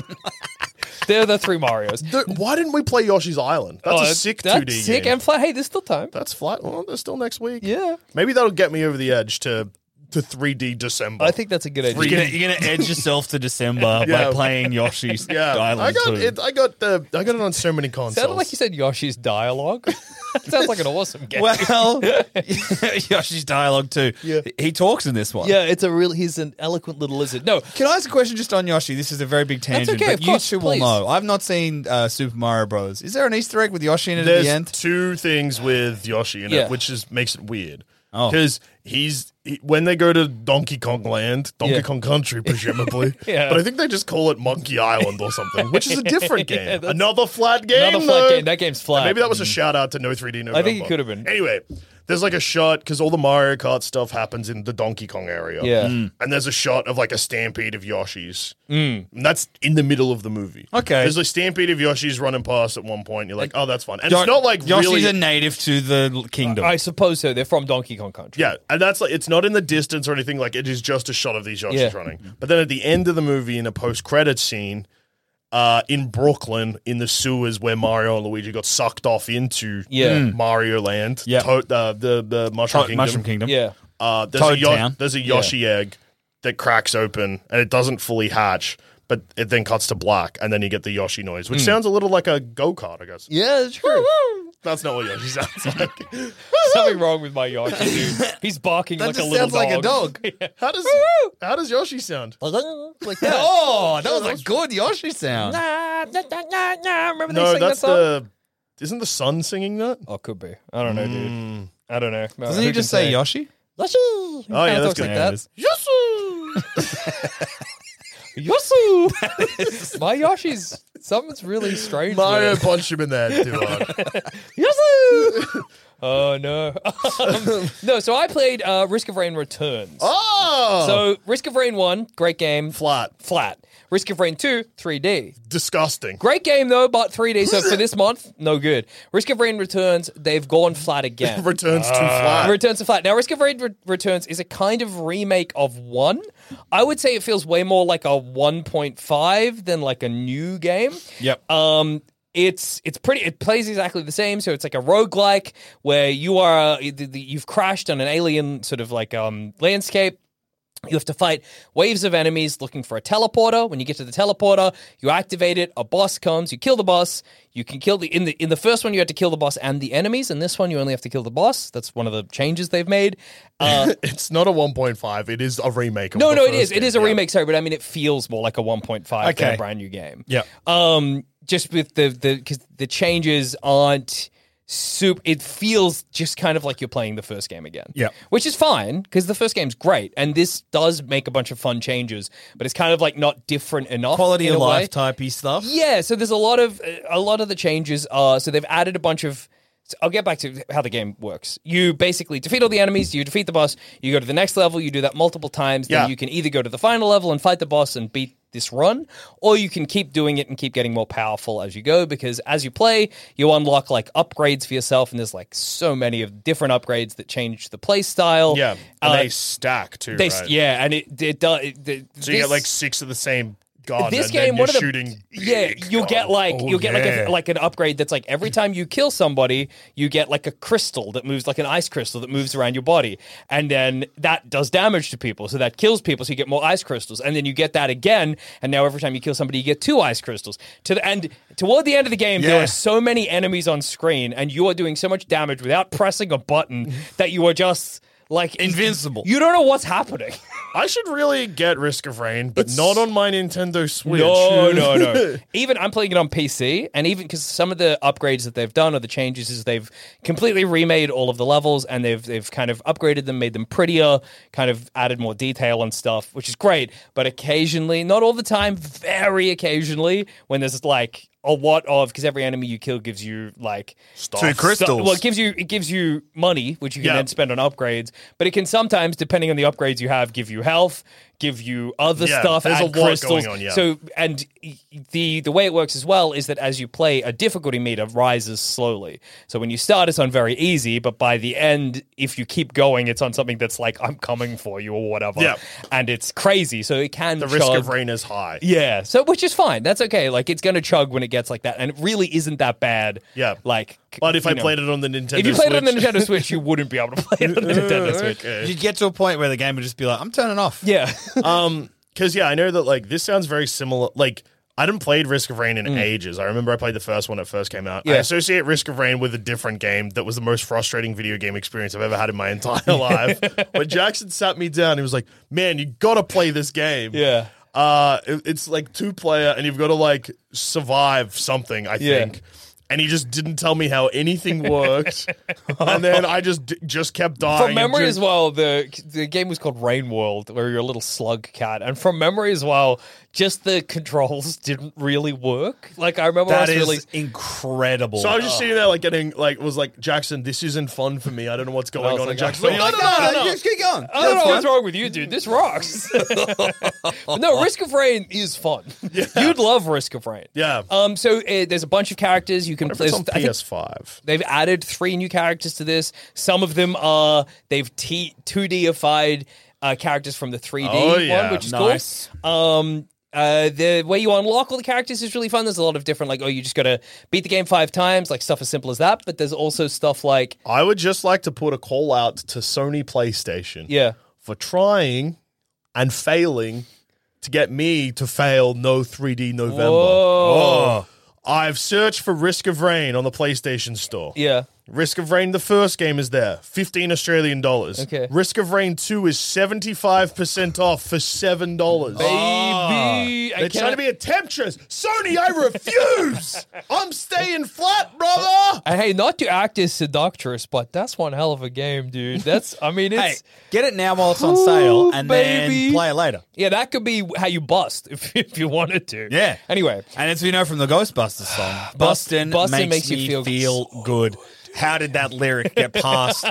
They're the three Marios. Dude, why didn't we play Yoshi's Island? That's Oh, a sick that's two D sick game. and flat. Hey, there's still time. That's flat. Well, there's still next week. Yeah. Maybe that'll get me over the edge to to three D December. I think that's a good idea. You're gonna, you're gonna edge yourself to December Yeah. by playing Yoshi's yeah, Island I got two. it. I got the. I got it on so many consoles. Sounded like you said Yoshi's dialogue. Sounds like an awesome game. Well, Yoshi's dialogue too. Yeah. He talks in this one. yeah, it's a real. He's an eloquent little lizard. No, Can I ask a question just on Yoshi? This is a very big tangent, okay, but of course, you two will please. know. I've not seen uh, Super Mario Brothers. Is there an Easter egg with Yoshi in it There's at the end? two things with Yoshi in Yeah. it, which is makes it weird. Oh. Because he's he, when they go to Donkey Kong Land, Donkey Yeah. Kong Country, presumably. Yeah. But I think they just call it Monkey Island or something, which is a different game. Yeah, that's- Another flat game. Another flat though. game. That game's flat. Maybe that was a shout out to No three D November. I think it could have been. Anyway, there's like a shot because all the Mario Kart stuff happens in the Donkey Kong area. Yeah. Mm. And there's a shot of like a stampede of Yoshis. Mm. And that's in the middle of the movie. Okay. There's a stampede of Yoshis running past at one point. You're like, oh, that's fun. And Yo- it's not like Yoshi's really. a native to the kingdom. I suppose so. They're from Donkey Kong Country. Yeah, and that's like it's not in the distance or anything. Like it is just a shot of these Yoshis Yeah. running. But then at the end of the movie, in a post-credit scene, uh, in Brooklyn, in the sewers where Mario and Luigi got sucked off into Yeah. Mm. Mario Land, Yeah. to- uh, the the Mushroom To- Kingdom. Mushroom Kingdom. Yeah. Uh, there's, a Toad Yo- Town. there's a Yoshi egg that cracks open and it doesn't fully hatch, but it then cuts to black, and then you get the Yoshi noise, which sounds a little like a go kart, I guess. Yeah, that's true. That's not what Yoshi sounds like. Something wrong with my Yoshi, dude. He's barking That like just a little sounds like a dog. How does how does Yoshi sound? like that. Oh, that was a good Yoshi sound. Nah, nah, nah, nah, nah. Remember they No, sang that's that song? the. Isn't the sun singing that? Oh, could be. I don't know, dude. I don't know. Doesn't he just say Yoshi? Yoshi? Oh, yeah, that's like good. Yeah, it that. is. Yosu! Yosu! My Yoshi's something's really strange. Mario there. punched him in the head too hard. Yosu! Oh no. um, no, so I played uh, Risk of Rain Returns. Oh, So Risk of Rain one, great game. flat, Flat. Risk of Rain two, three D. disgusting. Great game though, but three D. So for this month, no good. Risk of Rain Returns, they've gone flat again. Returns too flat. Returns to flat. Now, Risk of Rain Re- Returns is a kind of remake of one. I would say it feels way more like a one point five than like a new game. Yep. Um, it's it's pretty. It plays exactly the same. So it's like a roguelike where you are you've crashed on an alien sort of like um landscape. You have to fight waves of enemies looking for a teleporter. When you get to the teleporter, you activate it. A boss comes. You kill the boss. You can kill the in the in the first one you had to kill the boss and the enemies. In this one, you only have to kill the boss. That's one of the changes they've made. Uh, It's not a one point five. It is a remake. Of no, the no, it first is. It game, is a yeah. remake. Sorry, but I mean, it feels more like a one point five than Okay. a brand new game. Yeah. Um, just with the the because the changes aren't super. It feels just kind of like you're playing the first game again. Yeah. Which is fine because the first game's great, and this does make a bunch of fun changes, but it's kind of like not different enough. Quality in of a way. life typey stuff. Yeah, so there's a lot of a lot of the changes are so they've added a bunch of. So I'll get back to how the game works. You basically defeat all the enemies, you defeat the boss, you go to the next level, you do that multiple times, Yeah. then you can either go to the final level and fight the boss and beat this run, or you can keep doing it and keep getting more powerful as you go, because as you play, you unlock like upgrades for yourself, and there's like so many of different upgrades that change the play style. Yeah, and Uh, they stack too. they right? yeah, and it it does. It, it, So you get like six of the same gun. this and game, then one you're of the shooting. yeah, big you'll get guns. like Oh, you'll get like yeah. a, like an upgrade that's like every time you kill somebody, you get like a crystal that moves like an ice crystal that moves around your body, and then that does damage to people, so that kills people, so you get more ice crystals, and then you get that again, and now every time you kill somebody, you get two ice crystals. To the end, toward the end of the game, there Yeah. are so many enemies on screen, and you are doing so much damage without pressing a button that you are just like Invincible. You don't know what's happening. I should really get Risk of Rain, but It's- not on my Nintendo Switch. No, no, no. Even I'm playing it on P C, and even because some of the upgrades that they've done or the changes is they've completely remade all of the levels, and they've they've kind of upgraded them, made them prettier, kind of added more detail and stuff, which is great. But occasionally, not all the time, very occasionally, when there's like a lot of because every enemy you kill gives you like Stuff. Two crystals. so- well, it gives you it gives you money, which you can Yeah. then spend on upgrades. But it can sometimes, depending on the upgrades you have, give you health, give you other Yeah, stuff, there's add a lot crystals. going on, yeah. So and the the way it works as well is that as you play, a difficulty meter rises slowly. So when you start, it's on very easy, but by the end, if you keep going, it's on something that's like I'm coming for you or whatever. Yeah. And it's crazy. So it can The Risk chug. of Rain is high. Yeah, so which is fine. That's okay. Like it's gonna chug when it gets like that, and it really isn't that bad. Yeah. like But if you I know. played it on the Nintendo If you played Switch, it on the Nintendo Switch, you wouldn't be able to play it on the Nintendo Switch. Okay. You'd get to a point where the game would just be like, I'm turning off. Yeah. Um, because yeah, I know that like this sounds very similar. Like I hadn't played Risk of Rain in ages. I remember I played the first one when it first came out. I Yeah. associate Risk of Rain with a different game that was the most frustrating video game experience I've ever had in my entire life. When Jackson sat me down, he was like, "Man, you got to play this game." Yeah. Uh, it- it's like two player, and you've got to like survive something. I Yeah. think. And he just didn't tell me how anything worked, and then I just d- just kept dying. From and memory just- as well, the the game was called Rain World, where you're a little slug cat. And from memory as well, just the controls didn't really work. Like I remember That us is really. incredible. So I was just sitting there, like, getting, like, was like, Jackson, this isn't fun for me. I don't know what's going was on. like, And Jackson's like, "Oh, no, no, no, no, no. Just keep going. I don't know what's wrong with you, dude. This rocks. But no, Risk of Rain is fun. You'd love Risk of Rain. Yeah. Um. So uh, there's a bunch of characters you can. If it's there's- on I P think S five. They've added three new characters to this. Some of them are they've t- two D-ified uh, characters from the three D Oh, yeah. one, which is Nice. cool. Um, uh, the way you unlock all the characters is really fun. There's a lot of different, like, oh, you just got to beat the game five times, like stuff as simple as that. But there's also stuff like, I would just like to put a call out to Sony PlayStation yeah, for trying and failing to get me to fail no three D November. Whoa. Oh. I've searched for Risk of Rain on the PlayStation Store. yeah. Risk of Rain, the first game, is there. fifteen Australian dollars. Okay. Risk of Rain two is seventy-five percent off for seven dollars. Baby, I They're trying can't- to be a temptress. Sony, I refuse. I'm staying flat, brother. And hey, not to act as seductress, but that's one hell of a game, dude. That's, I mean, Hey, it's get it now while it's on sale, Ooh, and baby. then play it later. yeah, that could be how you bust if if you wanted to. Yeah. Anyway, And as we know from the Ghostbusters song, Bust- Bustin' bustin' makes, makes you me feel feel, good. How did that lyric get past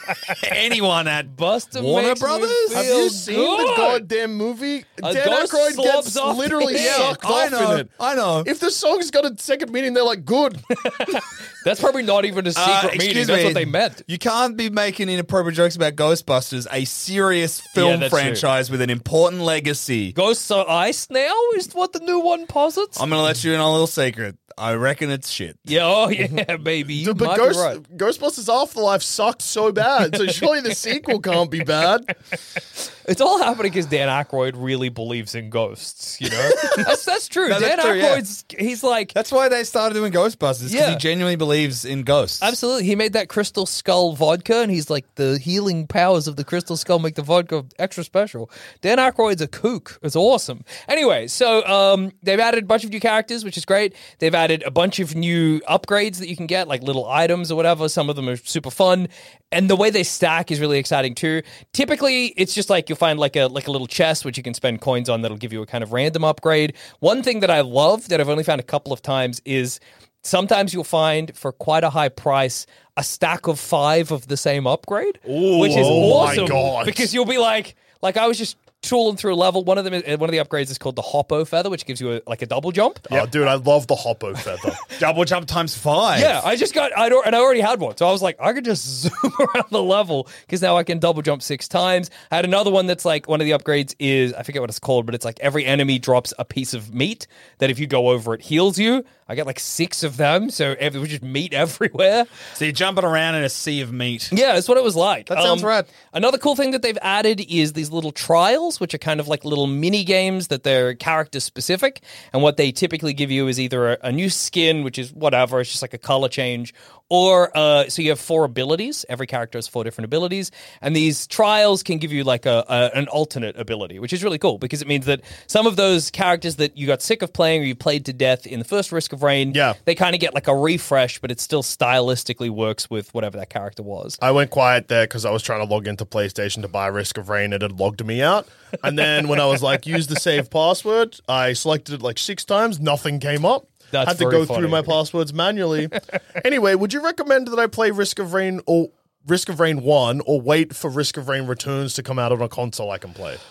anyone at Bustin' Warner makes me Brothers? Have feel you seen the good. goddamn movie? A Dan ghost Aykroyd slobs gets off literally the head. sucked I off know, in it. I know. If the song's got a second meaning, they're like, good. That's probably not even a secret Uh, meaning. excuse That's me. what they meant. You can't be making inappropriate jokes about Ghostbusters, a serious film that's true. franchise with an important legacy. Ghosts are ice now is what the new one posits. I'm going to let you in on a little secret. I reckon it's shit. yeah, oh yeah, baby. You Dude, but might Ghost, be right. Ghostbusters Afterlife sucked so bad, so surely the sequel can't be bad. It's all happening because Dan Aykroyd really believes in ghosts. You know, that's that's true. No, Dan that's true, yeah. Aykroyd's he's like. That's why they started doing Ghostbusters, because Yeah. he genuinely believes in ghosts. Absolutely. He made that Crystal Skull vodka, and he's like, the healing powers of the Crystal Skull make the vodka extra special. Dan Aykroyd's a kook. It's awesome. Anyway, so um, they've added a bunch of new characters, which is great. They've added a bunch of new upgrades that you can get, like little items or whatever. Some of them are super fun. And the way they stack is really exciting too. Typically, it's just like you'll find like a like a little chest which you can spend coins on that'll give you a kind of random upgrade. One thing that I love that I've only found a couple of times is sometimes you'll find for quite a high price a stack of five of the same upgrade, which is oh my awesome God. because you'll be like, like I was just tooling through a level. One of them, is, one of the upgrades is called the Hoppo Feather, which gives you a, like a double jump. Oh, dude, I love the Hoppo Feather. Double jump times five. Yeah, I just got, I don't, and I already had one, so I was like, I could just zoom around the level because now I can double jump six times. I had another one that's like one of the upgrades is I forget what it's called, but it's like every enemy drops a piece of meat that if you go over it heals you. I get like six of them, so it was just meat everywhere. So you're jumping around in a sea of meat. Yeah, that's what it was like. That sounds rad. Another cool thing that they've added is these little trials, which are kind of like little mini games that they're character specific. And what they typically give you is either a, a new skin, which is whatever, it's just like a color change, or uh, so you have four abilities. Every character has four different abilities, and these trials can give you like a, a an alternate ability, which is really cool because it means that some of those characters that you got sick of playing or you played to death in the first Risk of Rain, Yeah. they kind of get like a refresh, but it still stylistically works with whatever that character was. I went quiet there because I was trying to log into PlayStation to buy Risk of Rain. It had logged me out. And then when I was like, use the save password, I selected it like six times. Nothing came up. That's had to very go funny. through my passwords manually. Anyway, would you recommend that I play Risk of Rain or Risk of Rain one or wait for Risk of Rain Returns to come out on a console I can play?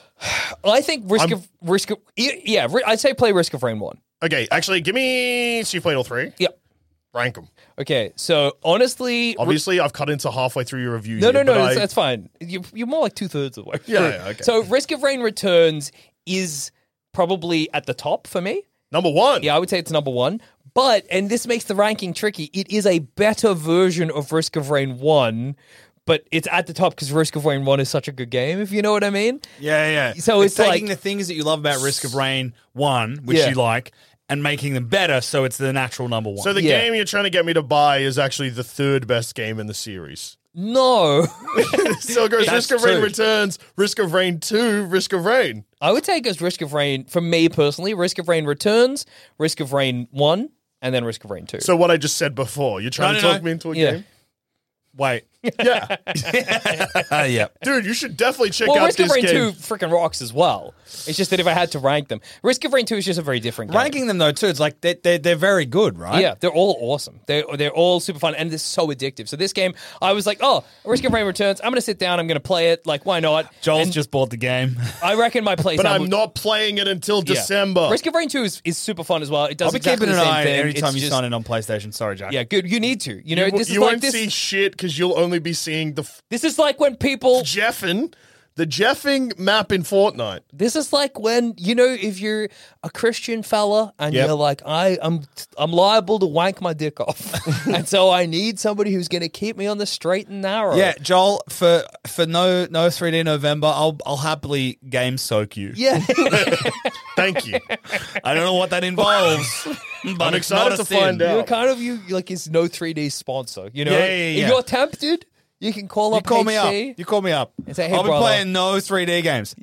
I think Risk I'm- of Risk of yeah, ri- I'd say play Risk of Rain one. Okay, actually, give me. So you played all three? Yep. Rank them. Okay, so honestly, Obviously, I've cut into halfway through your review. no, here, no, no, but that's, I- that's fine. You, you're more like two thirds of the way. Yeah, through. yeah, okay. So Risk of Rain Returns is probably at the top for me. Number one. Yeah, I would say it's number one. But, and this makes the ranking tricky, it is a better version of Risk of Rain one, but it's at the top because Risk of Rain one is such a good game, if you know what I mean. Yeah, yeah. So it's, it's taking like, the things that you love about Risk of Rain one, which Yeah. you like, and making them better so it's the natural number one. So the Yeah. game you're trying to get me to buy is actually the third best game in the series. No. So it goes That's Risk of Rain true. Returns, Risk of Rain two, Risk of Rain. I would take as Risk of Rain, for me personally, Risk of Rain Returns, Risk of Rain one, and then Risk of Rain two. So what I just said before, you're trying No, to no, talk no. me into a Yeah. game? Wait. Yeah. Uh, yeah. Dude, you should definitely check well, out Risk this of Rain game. two freaking rocks as well. It's just that if I had to rank them, Risk of Rain two is just a very different game. Ranking them, though, too, it's like they're, they're, they're very good, right? Yeah, they're all awesome. They're, they're all super fun, and they're so addictive. So this game, I was like, oh, Risk of Rain Returns, I'm going to sit down, I'm going to play it. Like, why not? Joel's And just bought the game. I reckon my place But now I'm would- not playing it until yeah. December. Risk of Rain two is, is super fun as well. It does I'll be exactly keeping the an same eye thing. every time It's you just- sign in on PlayStation. Sorry, Jack. Yeah, good. You need to. You know, you this you is like won't this. see shit because you'll only be seeing the f- This is like when people. Jeffin, the Jeffing map in Fortnite. This is like when, you know, if you're a Christian fella and Yep. you're like, I, I'm I'm liable to wank my dick off. And so I need somebody who's going to keep me on the straight and narrow. Yeah, Joel, for for no no three D November, I'll I'll happily game soak you. Yeah. Thank you. I don't know what that involves, but I'm it's excited not a to sin. find out. You're kind of, you like, his no three D sponsor, you know? Yeah, yeah, yeah. If you're tempted, you can call You up call me H up. C. You call me up. And say, hey, I'll be brother. playing no three D games.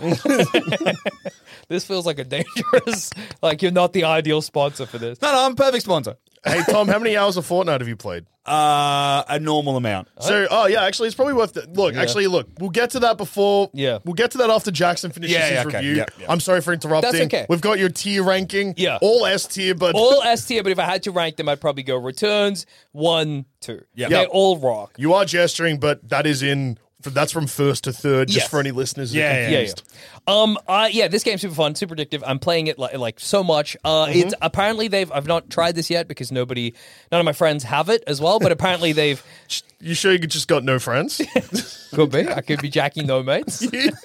This feels like a dangerous, like you're not the ideal sponsor for this. No, no, I'm a perfect sponsor. Hey, Tom, how many hours of Fortnite have you played? Uh, a normal amount. So, oh yeah, actually, it's probably worth it. Look, actually, look, we'll get to that before. Yeah. we'll get to that after Jackson finishes Yeah, his yeah, okay. review. Yeah, yeah. I'm sorry for interrupting. That's okay. We've got your tier ranking. Yeah. all S tier, but All S tier, but if I had to rank them, I'd probably go Returns, one, two. Yeah. They Yeah. all rock. you are gesturing, but that is in. That's from first to third, just Yes. for any listeners who are Yeah, yeah, Yeah, confused. yeah. Um, uh, yeah, this game's super fun, super addictive. I'm playing it like, like so much. Uh, Mm-hmm. it's apparently they've. I've not tried this yet because nobody, none of my friends have it as well. But apparently they've. You sure you just got no friends? Could be. I could be Jackie no mates.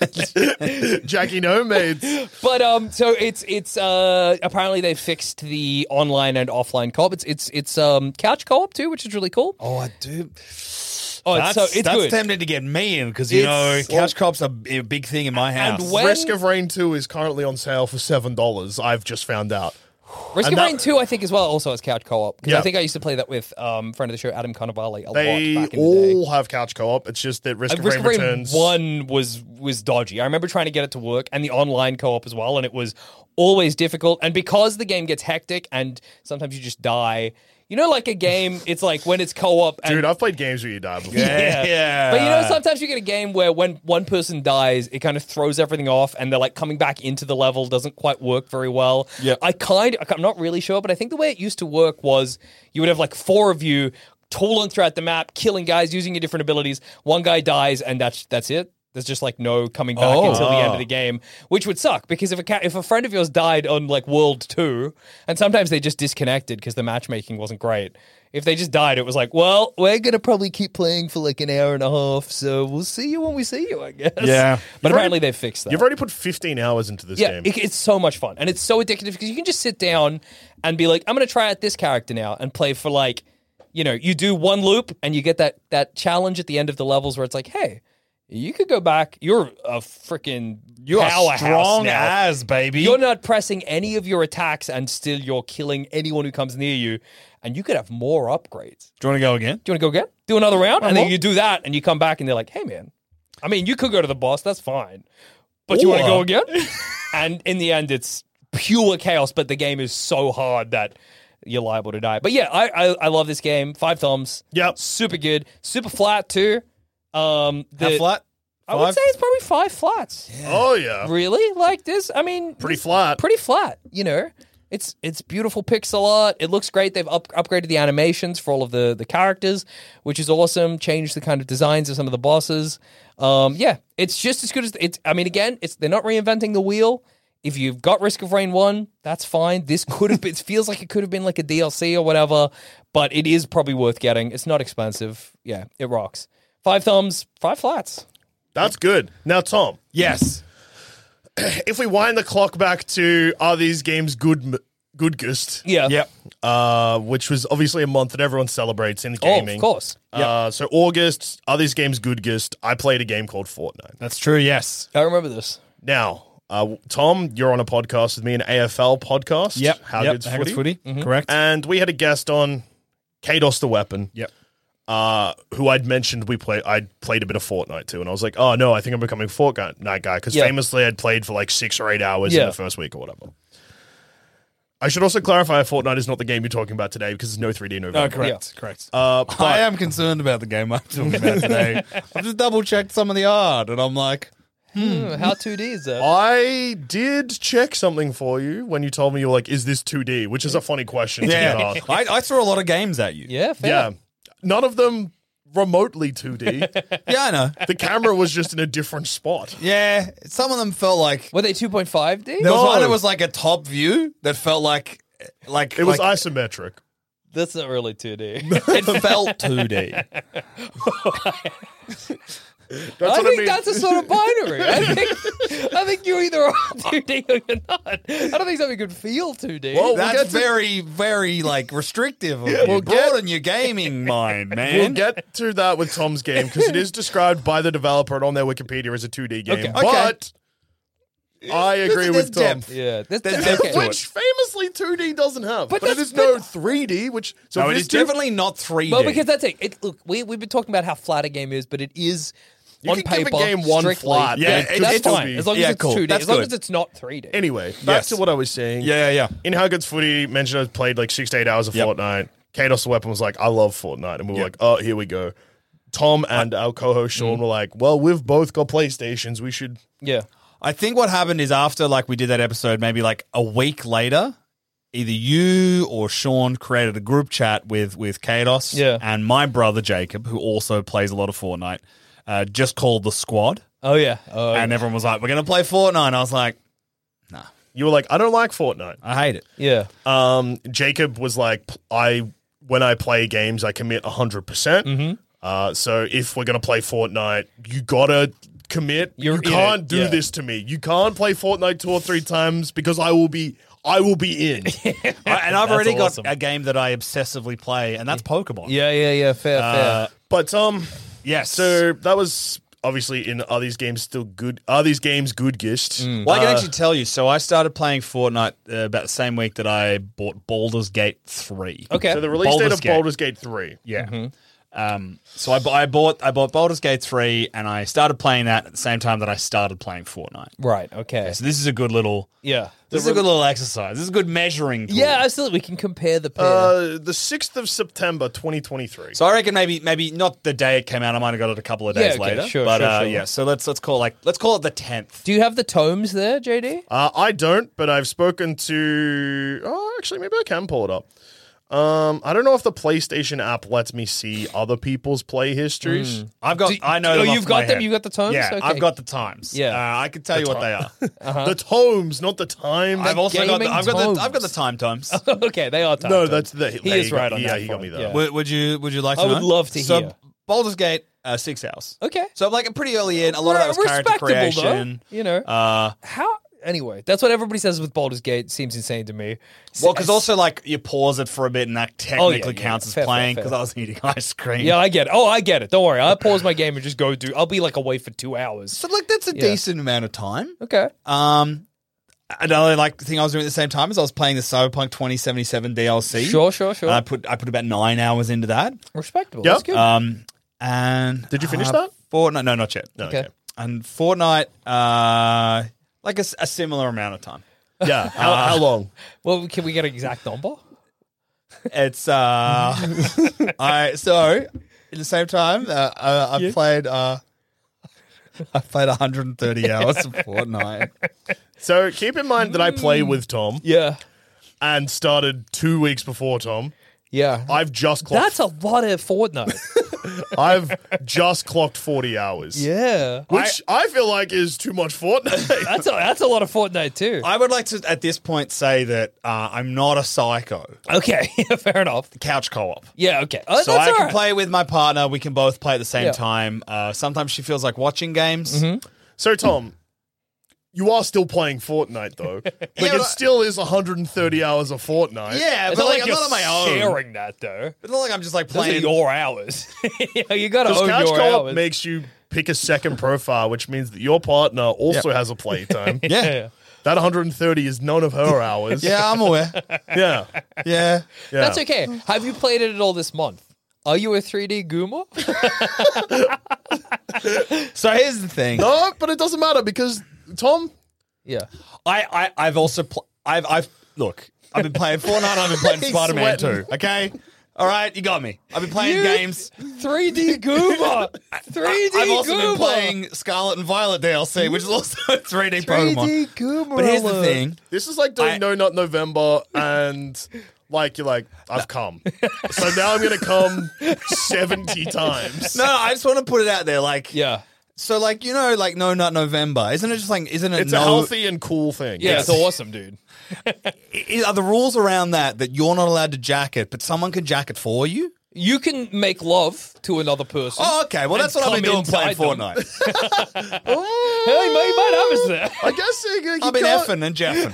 Jackie no mates. But um, so it's it's uh apparently they fixed the online and offline co-op. It's it's it's um couch co-op too, which is really cool. Oh, I do. Oh, That's, it's so it's that's good. tempting to get me in because you It's- know couch cops are a big thing in my house. And when- Risk of Rain two is currently on sale for seven dollars. I've just found out. Risk and of that- Rain two, I think as well, also has couch co-op because Yeah. I think I used to play that with um friend of the show Adam Cannavale a They lot back in the day. all have couch co-op. It's just that Risk Uh, of Risk Rain of Rain returns. one was was dodgy. I remember trying to get it to work and the online co-op as well, and it was always difficult. And because the game gets hectic and sometimes you just die. You know, like a game, it's like when it's co-op. And, Dude, I've played games where you die before. yeah. Yeah. But you know, sometimes you get a game where when one person dies, it kind of throws everything off, and they're like coming back into the level doesn't quite work very well. Yep. I kind, I'm not really sure, but I think the way it used to work was you would have like four of you tooling throughout the map, killing guys, using your different abilities. One guy dies, and that's that's it. There's just like no coming back Oh. until the end of the game, which would suck because if a ca- if a friend of yours died on like World Two, and sometimes they just disconnected because the matchmaking wasn't great. If they just died, it was like, well, we're gonna probably keep playing for like an hour and a half, so we'll see you when we see you, I guess. Yeah. but You've apparently already- they've fixed that. You've already put fifteen hours into this yeah, game. it, it's so much fun, and it's so addictive because you can just sit down and be like, I'm gonna try out this character now and play for like, you know, you do one loop and you get that that challenge at the end of the levels where it's like, hey. You could go back. You're a freaking you are powerhouse strong now. as baby. You're not pressing any of your attacks, and still you're killing anyone who comes near you. And you could have more upgrades. Do you want to go again? Do you want to go again? Do another round, and then Uh-huh. you do that, and you come back, and they're like, "Hey, man, I mean, you could go to the boss. That's fine, but you want to Or- go again?" And in the end, it's pure chaos. But the game is so hard that you're liable to die. But yeah, I I, I love this game. Five thumbs. Yep. Super good. Super flat too. Um, How the- flat? I would Five? say it's probably five flats. Oh, yeah. Really? Like this? I mean, Pretty this- flat. Pretty flat, you know. It's it's beautiful pixel art. It looks great. They've up, upgraded the animations for all of the, the characters, which is awesome. Changed the kind of designs of some of the bosses. Um, yeah, it's just as good as it's. I mean, again, it's they're not reinventing the wheel. If you've got Risk of Rain one, that's fine. This could have been. It feels like it could have been like a D L C or whatever, but it is probably worth getting. It's not expensive. Yeah, it rocks. Five thumbs, five flats. That's good. Now, Tom, Yes. if we wind the clock back to are these games good m- Goodgust, Yeah. Yep. uh, which was obviously a month that everyone celebrates in Oh, gaming. of course. Uh, so August, are these games Goodgust? I played a game called Fortnite. That's true, yes. I remember this. Now, uh, Tom, you're on a podcast with me, an A F L podcast. Yep. How yep. Good's How Good's Footy. Footy. Correct. And we had a guest on, Kados the Weapon. Yep. Uh, who I'd mentioned we play. I'd played a bit of Fortnite too, and I was like, "Oh no, I think I'm becoming a Fortnite guy." Because Yeah. famously, I'd played for like six or eight hours Yeah. in the first week or whatever. I should also clarify: Fortnite is not the game you're talking about today because there's no three D November. No, correct. Correct. Uh, but I am concerned about the game I'm talking about today. I've just double checked some of the art, and I'm like, Hmm, how two D is that? I did check something for you when you told me you were like, "Is this two D?" Which is a funny question to get yeah. asked. I, I threw a lot of games at you. Yeah, fair. Yeah, none of them remotely two D. Yeah, I know. The camera was just in a different spot. Yeah, some of them felt like Were they two point five D? there was No. one that was like a top view that felt like like It was like, isometric. That's not really two D. it felt two D. That's I what think I mean. that's a sort of binary. I think I think you're either on two D or you're not. I don't think something could feel two D. Well, That's get to- very, very like restrictive of you. We'll get- Broaden your gaming mind, man. We'll get to that with Tom's game because it is described by the developer and on their Wikipedia as a two D game. Okay. Okay. But I agree There's with Tom. depth. yeah, that's, There's that's depth okay. to it. Which famously two D doesn't have. But, But it that's- is no three D, which... So no, it this is do- definitely not three D. Well, because that's it. it look, we we've been talking about how flat a game is, but it is You on can give a paper game one strictly- flat, Yeah, but it- could that's still fine be- as long Yeah, as it's cool. two D. That's As long good. as it's not three D. Anyway, back Yes. to what I was saying. yeah, yeah, yeah. In How Good's Footy, mentioned I played like six to eight hours of Yep. Fortnite. Kados the Weapon was like, I love Fortnite. And we were Yep. like, oh, here we go. Tom and our co-host Sean were like, well, we've both got PlayStations. We should... Yeah. I think what happened is after like we did that episode, maybe like a week later, either you or Sean created a group chat with with Kados Yeah. and my brother Jacob, who also plays a lot of Fortnite, uh, just called the squad, Oh yeah. Oh, and everyone was like, "We're gonna play Fortnite." And I was like, You were like, I don't like Fortnite. "I hate it." yeah. Um, Jacob was like, I when I play games, I commit one hundred percent. Mm-hmm. Uh, so if we're going to play Fortnite, you got to commit. You're you in can't it, do yeah. this to me. You can't play Fortnite two or three times because I will be I will be in. I, and I've That's already awesome. got a game that I obsessively play, and that's Pokemon. Yeah, yeah, yeah. Fair, Uh, But um, yes. so that was obviously in. Are these games still good? Are these games good? Gist. Mm. Well, I can Uh, actually tell you. So I started playing Fortnite uh, about the same week that I bought Baldur's Gate three. fair. Okay. So the release Baldur's date of Gate. Baldur's Gate three. Yeah. Um, so I, bu- I bought I bought Baldur's Gate three, and I started playing that at the same time that I started playing Fortnite. right. Okay. So this is a good little Yeah. this is a good little exercise. This is a good measuring tool. Yeah, absolutely. We can compare the pair. Uh, the sixth of September, twenty twenty three. So I reckon maybe maybe not the day it came out. I might have got it a couple of days Yeah, okay, later. sure, but sure, uh, sure. yeah. So let's let's call it like let's call it the tenth. Do you have the tomes there, J D? Uh, I don't, but I've spoken to. Oh, actually, maybe I can pull it up. Um, I don't know if the PlayStation app lets me see other people's play histories. I've got Do- I know. oh, them off you've my got them? head. You got the tomes? Yeah, Okay. I've got the times. Yeah. uh, I can tell you what they are. The tomes, not the time. I've also got the, gaming I've got the tomes. I've got the time times. okay, they are tomes. no, that's the. He there is you go- right on Yeah, that he got front, me there. yeah. Would, would you would you like to I would know? love to so, hear. Baldur's Gate, uh, six hours. Okay. So like pretty early in. A lot of that was character Respectable, creation. though. You know. Uh, How? Anyway, that's what everybody says with Baldur's Gate. Seems insane to me. well, because also like you pause it for a bit, and that technically Oh, yeah, yeah, counts as fair, fair, playing fair. because I was eating ice cream. Yeah, I get it. Oh, I get it. Don't worry. I'll pause my game and just go do. I'll be like away for two hours. So like that's a Yeah. decent amount of time. Okay. Um, another like thing I was doing at the same time is I was playing the Cyberpunk twenty seventy-seven D L C. Sure, sure, sure. I put I put about nine hours into that. Respectable. Yep. That's good. Um, and Did you finish uh, that? Fortnite? No, not yet. No, okay. And Fortnite, uh, like a, s- a similar amount of time. Yeah. How, how long? Well, can we get an exact number? It's uh, I so at the same time uh, I, I've played uh, I played one hundred thirty hours of Fortnite. So keep in mind that I play with Tom Yeah. and started two weeks before Tom. Yeah. I've just clocked. That's a lot of Fortnite. I've just clocked forty hours. yeah. Which I, feel like is too much Fortnite. That's a, that's a lot of Fortnite too. I would like to at this point say that uh, I'm not a psycho. Okay. Fair enough. Couch co-op. Yeah. Okay. Oh, So that's I all can right. play with my partner. We can both play at the same Yeah. time. Uh, sometimes she feels like watching games. Mm-hmm. So Tom, You are still playing Fortnite, though. Like, Yeah, it but- still is one hundred thirty hours of Fortnite. Yeah, It's but not like, like I'm you're not on my own. sharing that though. It's not like I'm just like Those are playing. your hours. You got to Because own Couch your Co-op hours. makes you pick a second profile, which means that your partner also has a playtime. Yeah. That one hundred thirty is none of her hours. Yeah, I'm aware. Yeah. Yeah. Yeah. That's okay. Have you played it at all this month? Are you a three D Goomer? So here's the thing. No, but it doesn't matter because, Tom, Yeah. I, I, I've also, pl- I've, I've, look, I've been playing Fortnite, I've been playing He's Spider-Man sweating. too, okay? All right, you got me. I've been playing You- games. three D Goomer. three D I've also Goomer. been playing Scarlet and Violet D L C, which is also a three D Pokemon. three D Goomer. But here's the alert. thing. this is like doing I- No Nut November and like you're like, I've come. So now I'm going to come seventy times. No, I just want to put it out there, like, Yeah. so like, you know, like No Nut November, isn't it just like, isn't it It's no, a healthy and cool thing. Yeah, Yes. it's awesome, dude. I- are the rules around that that you're not allowed to jack it, but someone can jack it for you? You can make love to another person. Oh, okay. Well, and that's what I've been come doing playing inside them. Fortnite. Hey, mate, you might have us there. I guess uh, you I've been can't- effing and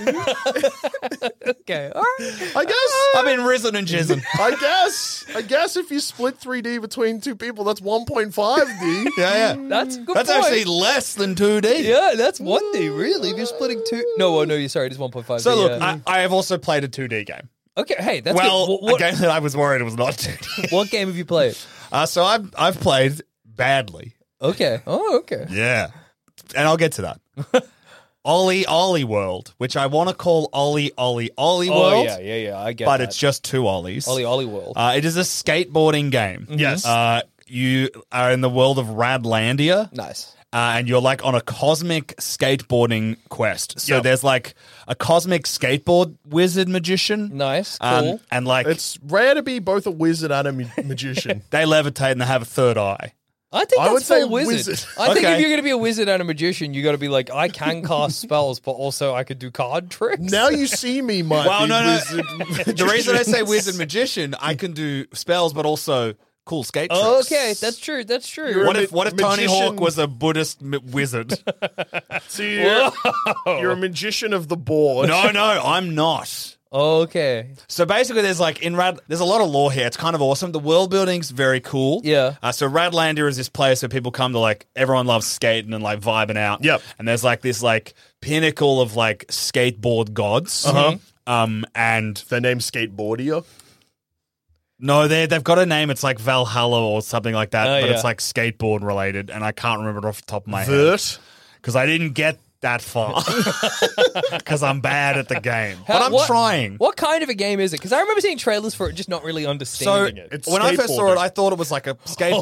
jeffing. Okay, all right. I guess. I've been rizzing and jizzing. I guess. I guess if you split three D between two people, that's one point five D. Yeah, yeah. That's a good That's point. actually less than two D. Yeah, that's one D, really. If you're splitting two. No, oh, no, you're sorry, it is one point five D. So look, yeah. I, I have also played a two D game. Okay, hey, that's well, good. What, a game that I was worried it was not two D. what game have you played? Uh, so I've I've played badly. Okay. Oh, okay. Yeah, and I'll get to that. Ollie Ollie World, which I want to call Ollie Ollie Ollie Oh, World, yeah, yeah, yeah. I get but that. it's just two Ollies. Ollie Ollie World. Uh, it is a skateboarding game. Yes. Uh, you are in the world of Radlandia. Nice. Uh, and you're like on a cosmic skateboarding quest. So Yep. there's like a cosmic skateboard wizard magician. Nice. Um, Cool. and like It's rare to be both a wizard and a ma- magician. they levitate and they have a third eye. I think I that's would say full wizard. wizard. I think Okay. if you're going to be a wizard and a magician, you got to be like, I can cast spells, but also I could do card tricks. Now you see me, might Well, be no, no. wizard. The reason I say magicians. wizard magician, I can do spells, but also cool skate tricks. Oh, okay, that's true. That's true. You're What a if what if Tony magician- Hawk was a Buddhist m- wizard? So you're, you're a magician of the board. no, no, I'm not. Okay. So basically, there's like in Rad, there's a lot of lore here. It's kind of awesome. The world building's very cool. Yeah. Uh, so Radlandia is this place where people come to like everyone loves skating and like vibing out. Yep. And there's like this like pinnacle of like skateboard gods. Uh-huh. Um, and Their name's Skateboardia. no, they they've got a name. It's like Valhalla or something like that. Oh, but yeah. it's like skateboard related, and I can't remember it off the top of my head Vert. because I didn't get that far because I'm bad at the game. How- but I'm what- trying. What kind of a game is it? Because I remember seeing trailers for it, just not really So understanding it. It's when I first saw it, skateboarding. I thought it was like a skateboard,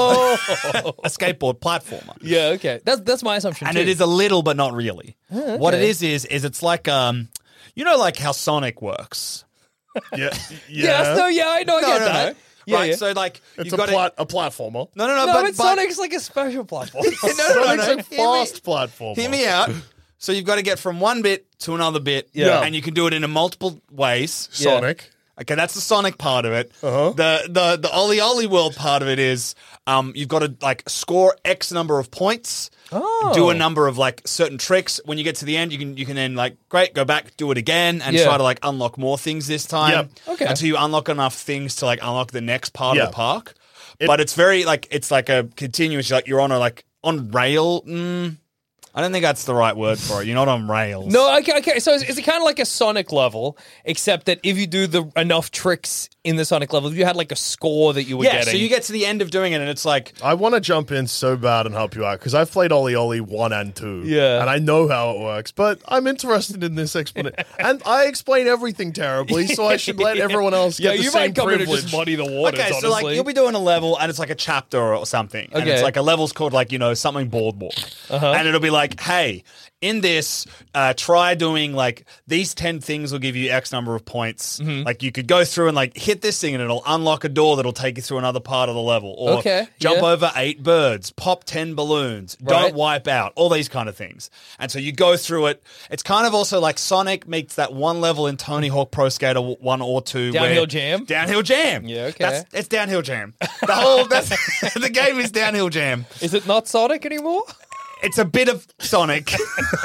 Oh. a skateboard platformer. Yeah, okay. That's that's my assumption And too. it is a little, but not really. Oh, What it okay. is is is it's like um, you know, like how Sonic works. Yeah. Yeah. Yes, no, yeah, I know, I No, get no, that. no. Yeah, right. yeah. So like It's you've a, got plat- a platformer. No, no, no. no, but, but, but Sonic's like a special platform. no, no, no, Sonic's no. a Hear me- fast platformer. Hear me out. So you've got to get from one bit to another bit, Yeah. and you can do it in a multiple ways. Sonic. Okay, that's the Sonic part of it. Uh-huh. The the the Ollie Ollie World part of it is um you've got to like score X number of points. Oh. Do a number of like certain tricks. When you get to the end, you can you can then like great go back, do it again, and Yeah. try to like unlock more things this time. Yep. Okay. Until you unlock enough things to like unlock the next part Yeah. of the park. but it's very like it's like a continuous. Like you're on a like on rail. Mm, I don't think that's the right word for it. You're not on rails. No, okay, okay. So is, is it kind of like a Sonic level, except that if you do the enough tricks in the Sonic level, you had like a score that you were Yeah, getting. so you get to the end of doing it, and it's like I want to jump in so bad and help you out because I've played Ollie Ollie one and two. Yeah. And I know how it works, but I'm interested in this explanation. And I explain everything terribly, so I should let everyone else yeah, get the you same might come in and privilege. just muddy the waters. okay, so like honestly. you'll be doing a level, and it's like a chapter or something, and Okay. it's like a level's called like you know something boardwalk, Uh-huh. and it'll be like, hey, in this, uh, try doing like these ten things will give you X number of points. Mm-hmm. Like you could go through and like hit this thing, and it'll unlock a door that'll take you through another part of the level, or Okay, jump yeah. over eight birds, pop ten balloons, Right. don't wipe out, all these kind of things. And so you go through it. It's kind of also like Sonic meets that one level in Tony Hawk Pro Skater one or two, Downhill where- Jam? downhill jam. Yeah, okay. That's, it's downhill jam. The whole that's the game is downhill jam. Is it not Sonic anymore? It's a bit of Sonic.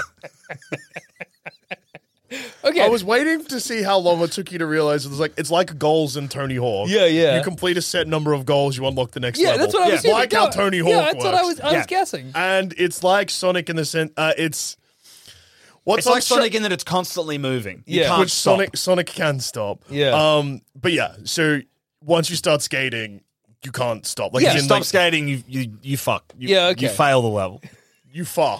Okay. I was waiting to see how long it took you to realize it was like it's like goals in Tony Hawk. Yeah, yeah. You complete a set number of goals, you unlock the next Yeah, level. that's what I was It's thinking. like No, how Tony Hawk Yeah, that's works. what I was. I Yeah. was guessing. And it's like Sonic in the sense, uh, it's what's It's on like Sonic Sho- in that it's constantly moving. You Yeah. can't which stop. Sonic Sonic can stop. Yeah. Um, but yeah, so once you start skating, you can't stop. Like Yeah. as You in, stop like, skating, you you you fuck. You, Yeah, okay. You fail the level. you far.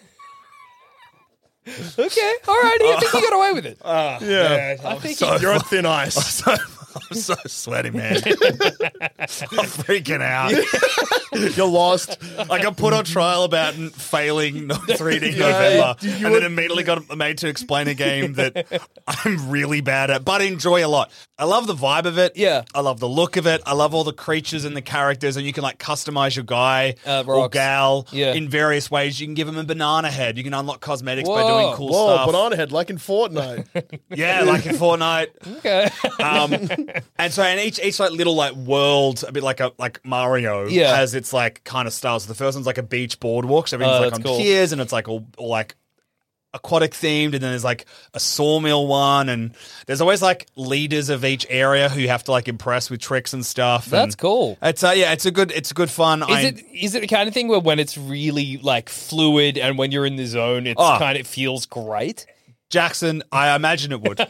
Okay, all righty. I think you got away with it. Yeah, I think so- you're on thin ice. So, I'm so sweaty, man. I'm freaking out. You're lost. I got put on trial about n- failing no- three D Yeah, November, you and were- then immediately got made to explain a game that I'm really bad at, but enjoy a lot. I love the vibe of it. Yeah. I love the look of it. I love all the creatures and the characters, and you can like customize your guy Uh, or rocks. gal Yeah. in various ways. You can give him a banana head. You can unlock cosmetics by Whoa. doing cool Whoa, stuff. banana head like in Fortnite. Yeah, like in Fortnite. Okay. Um, and so, and each each like little like world, a bit like a like Mario, Yeah. has its like kind of style. So the first one's like a beach boardwalk, so everything's Oh, like that's on cool. piers, and it's like all, all like aquatic themed. And then there's like a sawmill one, and there's always like leaders of each area who you have to like impress with tricks and stuff. That's and cool. It's uh, yeah, it's a good, it's good fun. Is I, it is it a kind of thing where when it's really like fluid and when you're in the zone, it's Oh. kind of it feels great? Jackson? I imagine it would.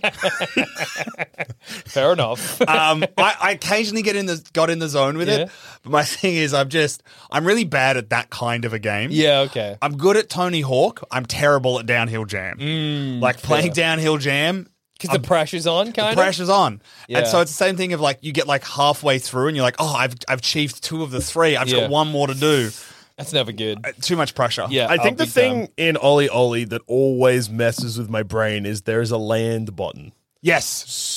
Fair enough. um, I, I occasionally get in the got in the zone with Yeah. it, but my thing is, I'm just I'm really bad at that kind of a game. Yeah, okay. I'm good at Tony Hawk. I'm terrible at Downhill Jam. Mm, like playing Downhill Jam, Because the pressure's on, kind the of. pressure's on, Yeah. and so it's the same thing of like you get like halfway through and you're like, oh, I've I've achieved two of the three. I've Yeah. got one more to do. That's never good. Uh, Too much pressure. Yeah, I think oh, the big thing time. in Ollie Ollie that always messes with my brain is there is a land button. Yes.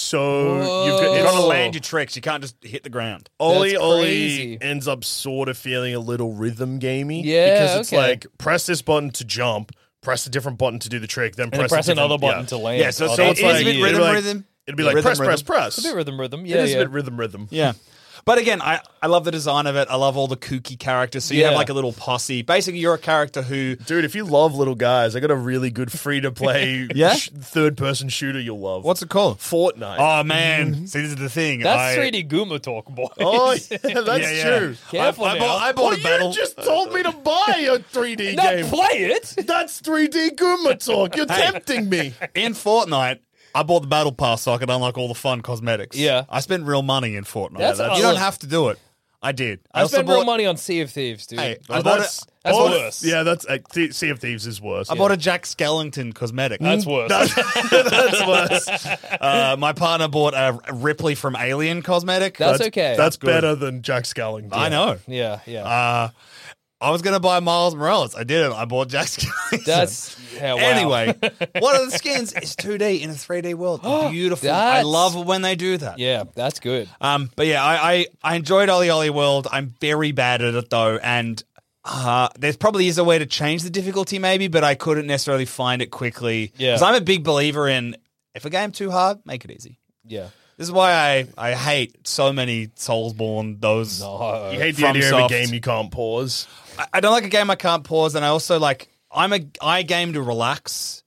So you've got, You've it's, got to land your tricks. You can't just hit the ground. Ollie That's Ollie crazy. ends up sort of feeling a little rhythm gamey. Yeah, because it's okay. like press this button to jump, press a different button to do the trick, then And press, then press a different- another button yeah. to land. Yeah, so, Oh, so that's it's like weird. a bit rhythm, It'd be like- rhythm. It'd be like Rhythm, press, rhythm. press, press. A bit rhythm, rhythm. It Yeah, is yeah. a bit rhythm, rhythm. Yeah. But again, I, I love the design of it. I love all the kooky characters. So you have Yeah. like a little posse. Basically, you're a character who Dude, if you love little guys, I got a really good free to play Yeah? sh- third person shooter you'll love. What's it called? Fortnite? Oh man! See, this is the thing. That's I, three D Guma talk, boys. Oh, yeah, that's Yeah, yeah. true. Careful I, I now. bought, I bought Well, a battle. you just told me to buy a three D Not game. play it. That's three D Goomba talk. You're Hey. tempting me. In Fortnite, I bought the battle pass so I could unlock all the fun cosmetics. Yeah. I spent real money in Fortnite. That's- you oh, don't look. have to do it. I did. I also spent real bought- money on Sea of Thieves, dude. Hey, Oh, I bought that's it. that's oh, worse. Yeah, that's uh, Th- Sea of Thieves is worse. I bought a Jack Skellington cosmetic. That's worse. That's worse. Uh, my partner bought a Ripley from Alien cosmetic. That's okay. That's good. better than Jack Skellington. I know. yeah, yeah. Uh, I was gonna buy Miles Morales. I didn't. I bought Jack Skellington. That's yeah, wow. Anyway, one of the skins is two D in a three D world. Beautiful. I That's- love when they do that. yeah, that's good. Um, but yeah, I, I, I enjoyed Ollie Ollie World. I'm very bad at it though, and uh, there's probably is a way to change the difficulty maybe, but I couldn't necessarily find it quickly. Yeah. Because I'm a big believer in if a game too hard, make it easy. Yeah. This is why I, I hate so many Soulsborne. Those No. You hate the From idea of Soft. a game you can't pause. I, I don't like a game I can't pause, and I also like I'm a I game to relax.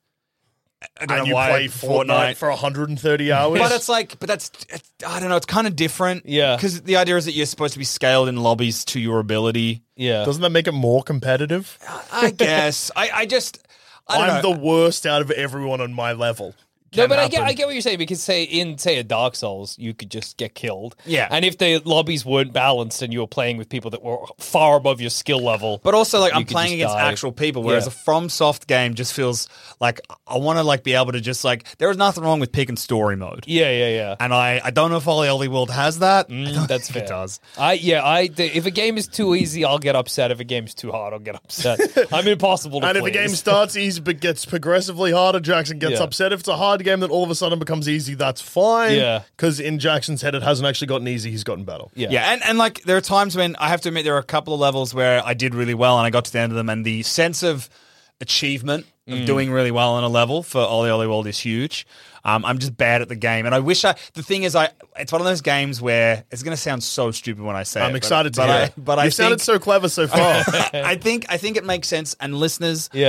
I don't And know you why play Fortnite, for one hundred thirty hours. But it's like, but that's, it's, I don't know, it's kind of different. Yeah. Because the idea is that you're supposed to be scaled in lobbies to your ability. Yeah. Doesn't that make it more competitive? I guess. I, I just, I don't I'm know. the worst out of everyone on my level. No, Can but I get, happen. I get what you're saying because, say, in say a Dark Souls, you could just get killed. Yeah. and if the lobbies weren't balanced and you were playing with people that were far above your skill level, But also, like, you I'm could playing just against die. actual people, whereas Yeah. a FromSoft game just feels like I want to, like, be able to just, like, there is nothing wrong with pick and story mode. yeah, yeah, yeah. And I, I don't know if Ollie Ollie World has that. I Mm, don't that's think fair. it does. I yeah, I the, if a game is too easy, I'll get upset. If a game's too hard, I'll get upset. I'm impossible to And if please. a game starts easy but gets progressively harder, Jackson gets Yeah. upset. If it's a hard game that all of a sudden becomes easy, that's fine. Yeah. Because in Jackson's head, it hasn't actually gotten easy, he's gotten better. yeah, Yeah, and, and like there are times when I have to admit there are a couple of levels where I did really well and I got to the end of them, and the sense of achievement of Mm. doing really well on a level for Ollie Ollie World is huge. Um, I'm just bad at the game, and I wish I. The thing is, I it's one of those games where it's going to sound so stupid when I say it. I'm but- excited to but hear I, it. But I You've sounded think, so clever so far. I think I think it makes sense, and listeners, yeah.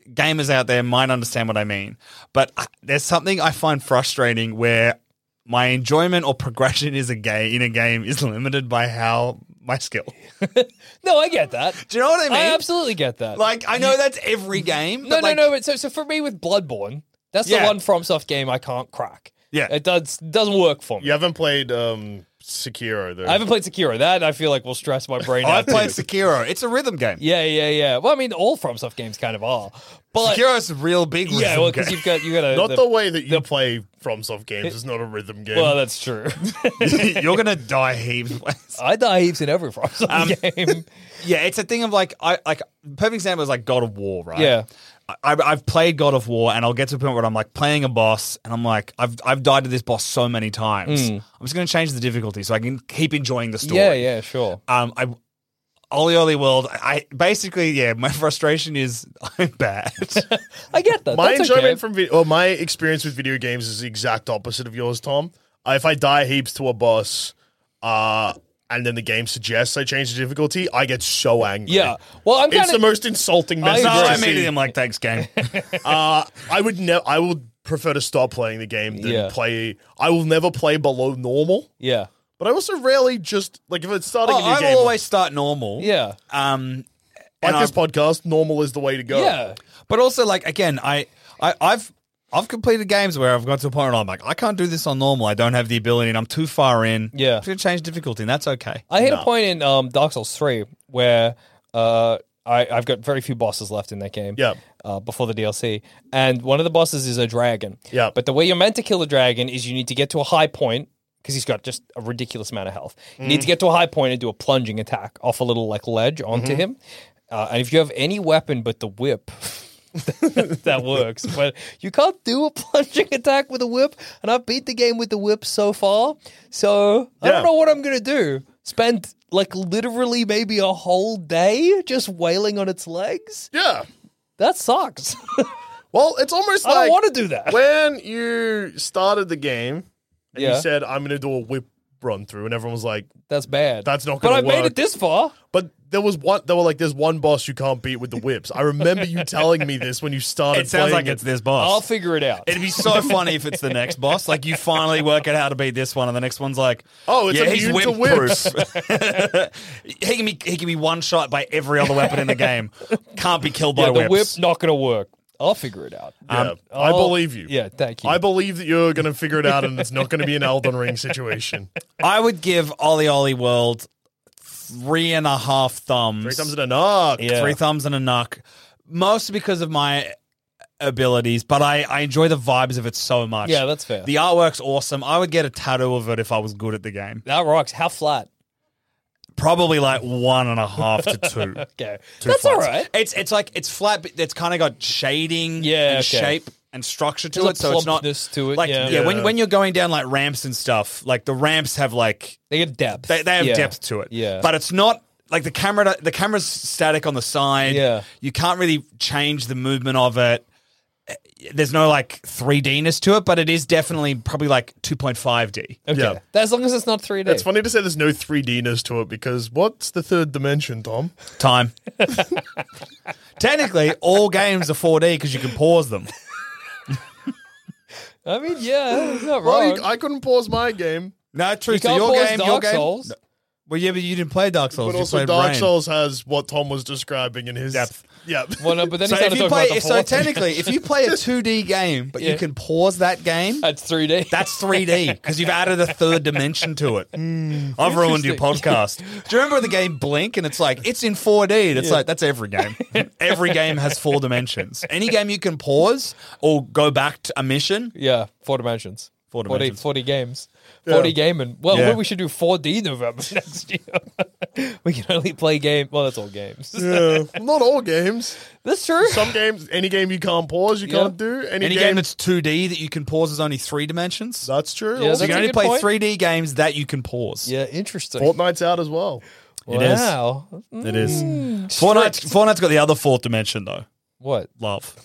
gamers out there might understand what I mean, but I, there's something I find frustrating where my enjoyment or progression is a game in a game is limited by how my skill. No, I get that. Do you know what I mean? I absolutely get that. Like, I know that's every game. no, but no, like, no. But so, so for me with Bloodborne, that's Yeah. the one FromSoft game I can't crack. Yeah. It does doesn't work for me. You haven't played um, Sekiro, though. I haven't played Sekiro. That I feel like will stress my brain Oh, out. I've played too. Sekiro. It's a rhythm game. Yeah, yeah, yeah. Well, I mean, all FromSoft games kind of are. But Sekiro's a real big rhythm yeah, well, game. because you've got you got a Not the- the, way that you play FromSoft games. It's not a rhythm game. Well, that's true. You're gonna die heaps. Ways. I die heaps in every FromSoft Um, game. Yeah, it's a thing of like I like perfect example is like God of War, right? Yeah. I, I've played God of War, and I'll get to a point where I'm like playing a boss, and I'm like, I've I've died to this boss so many times. I'm just going to change the difficulty so I can keep enjoying the story. Yeah, yeah, sure. Um, I Ollie Ollie World. I basically, yeah, my frustration is I'm bad. I get that. my That's enjoyment okay. from video, or my experience with video games is the exact opposite of yours, Tom. Uh, if I die heaps to a boss, uh, and then the game suggests I change the difficulty, I get so angry. Yeah. Well, I'm It's kind the of most insulting I message. no, agree. to I see. immediately am like, thanks, game. Uh, I would never. I would prefer to stop playing the game than Yeah. play. I will never play below normal, yeah, but I also rarely just like if it's starting Oh, a new I game. will always start normal. yeah, Um, like and this I've- podcast, normal is the way to go. yeah. But also, like again, I, I I've I've completed games where I've got to a point where I'm like, I can't do this on normal. I don't have the ability, and I'm too far in. Yeah. I'm just gonna change difficulty, and that's okay. I hit a point in um, Dark Souls three where uh, I, I've got very few bosses left in that game. Yeah. Uh, before the D L C, and one of the bosses is a dragon. Yeah. But the way you're meant to kill the dragon is you need to get to a high point because he's got just a ridiculous amount of health. You need to get to a high point and do a plunging attack off a little like ledge onto him. Uh, and if you have any weapon but the whip. that works, but you can't do a plunging attack with a whip, and I've beat the game with the whip so far, so I Yeah. don't know what I'm gonna do. Spend like literally maybe a whole day just wailing on its legs? Yeah. That sucks. Well, it's almost I like don't want to do that. when you started the game and Yeah. you said, I'm going to do a whip run through, and everyone was like, That's bad. That's not But gonna I made work. it this far. but there was one, they were like, there's one boss you can't beat with the whips. I remember you telling me this when you started It sounds playing like it's it. this boss. I'll figure it out. It'd be so funny if it's the next boss. Like you finally work out how to beat this one, and the next one's like, Oh, it's yeah, he's immune to whip-proof. he can be he can be one shot by every other weapon in the game. Can't be killed by yeah, the whip whips. not gonna work. I'll figure it out. Yeah, Um, I I'll- believe you. Yeah, thank you. I believe that you're going to figure it out and it's not going to be an Elden Ring situation. I would give Ollie Ollie World three and a half thumbs. Three thumbs and a knock. Yeah. Three thumbs and a knock. Mostly because of my abilities, but I, I enjoy the vibes of it so much. Yeah, that's fair. The artwork's awesome. I would get a tattoo of it if I was good at the game. that rocks. How flat? Probably like one and a half to two. Okay, Two that's all flats. right. It's it's like it's flat, but it's kind of got shading, Yeah, and okay. shape and structure to There's a it. So it's not plumpness to it, Like yeah. yeah, when Yeah. when you're going down like ramps and stuff, like the ramps have like They get depth. they, they have Yeah. depth to it. Yeah, but it's not like the camera. The camera's static on the side. Yeah. you can't really change the movement of it. There's no like three D-ness to it, but it is definitely probably like two point five D. okay. Yeah. As long as it's not three D. It's funny to say there's no three D-ness to it because what's the third dimension, Tom? Time. Technically, all games are four D because you can pause them. I mean, yeah, it's not Well, wrong. you, I couldn't pause my game, No, true. You So can't your pause game, Dark your game. Souls. Well, yeah, but you didn't play Dark Souls. but you also played Dark Rain. Souls has what Tom was describing in his Depth. Yeah. Well, no, but then So he started if you talking play, about the so fourth technically, if you play a two D game, but Yeah. you can pause that game, That's three D. that's three D because you've added a third dimension to it. I've ruined your podcast. Do you remember the game Blink? And it's like it's in four D. And it's like that's every game. Every game has four dimensions. Any game you can pause or go back to a mission. Yeah, four dimensions. Four forty, dimensions. forty games. forty gaming. Well, Yeah. what we should do four D November next year. We can only play game. Well, that's all games. Yeah. Not all games. That's true. Some games, any game you can't pause, you Yeah. can't do. Any, Any game, game that's two D that you can pause is only three dimensions. that's true. Yeah, Also, So you that's can a only good play point. three D games that you can pause. Yeah, interesting. Fortnite's out as well. It is. Wow. It is. Fortnite, Fortnite's got the other fourth dimension though. What? Love.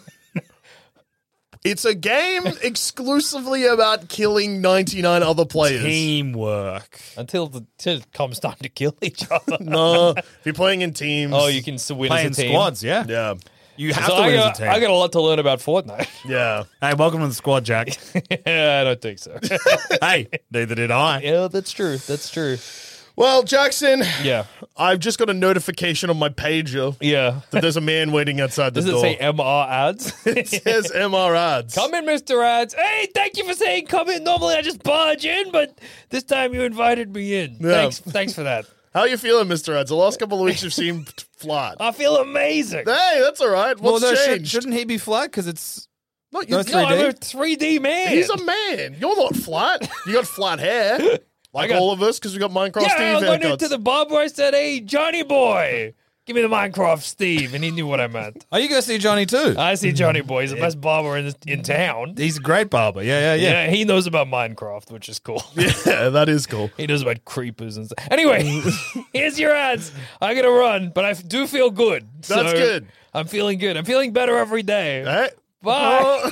It's a game exclusively about killing ninety-nine other players. Teamwork. Until the till it comes time to kill each other. No, if you're playing in teams. Oh, you can s- win Playing as a team. squads, yeah. Yeah. You have So to I win got, as a team. I got a lot to learn about Fortnite. Yeah. Hey, welcome to the squad, Jack. Yeah, I don't think so. Hey, neither did I. Yeah, that's true. That's true. Well, Jackson, Yeah. I've just got a notification on my pager Yeah. that there's a man waiting outside the Does it door. say M R ads? It says M R ads. Come in, Mister Ads. Hey, thank you for saying come in. Normally I just barge in, but this time you invited me in. Yeah. Thanks thanks for that. How are you feeling, Mister Ads? The last couple of weeks you've seemed flat. I feel amazing. Hey, that's all right. Well, What's no, should, changed? shouldn't he be flat? Because it's No, you, no No, I'm 3D? a three D man. he's a man. You're not flat. You got flat hair. Like got- all of us, because we got Minecraft yeah, Steve I went haircuts. into the barber. I said, hey, Johnny boy, give me the Minecraft Steve. And he knew what I meant. Oh, you go see Johnny too. I see Johnny boy. He's the best barber in, in town. He's a great barber. Yeah, yeah, yeah. Yeah, he knows about Minecraft, which is cool. Yeah, that is cool. He knows about creepers and stuff. Anyway, here's your ads. I gotta run, but I f- do feel good. That's So good. I'm feeling good. I'm feeling better every day. Hey? Bye.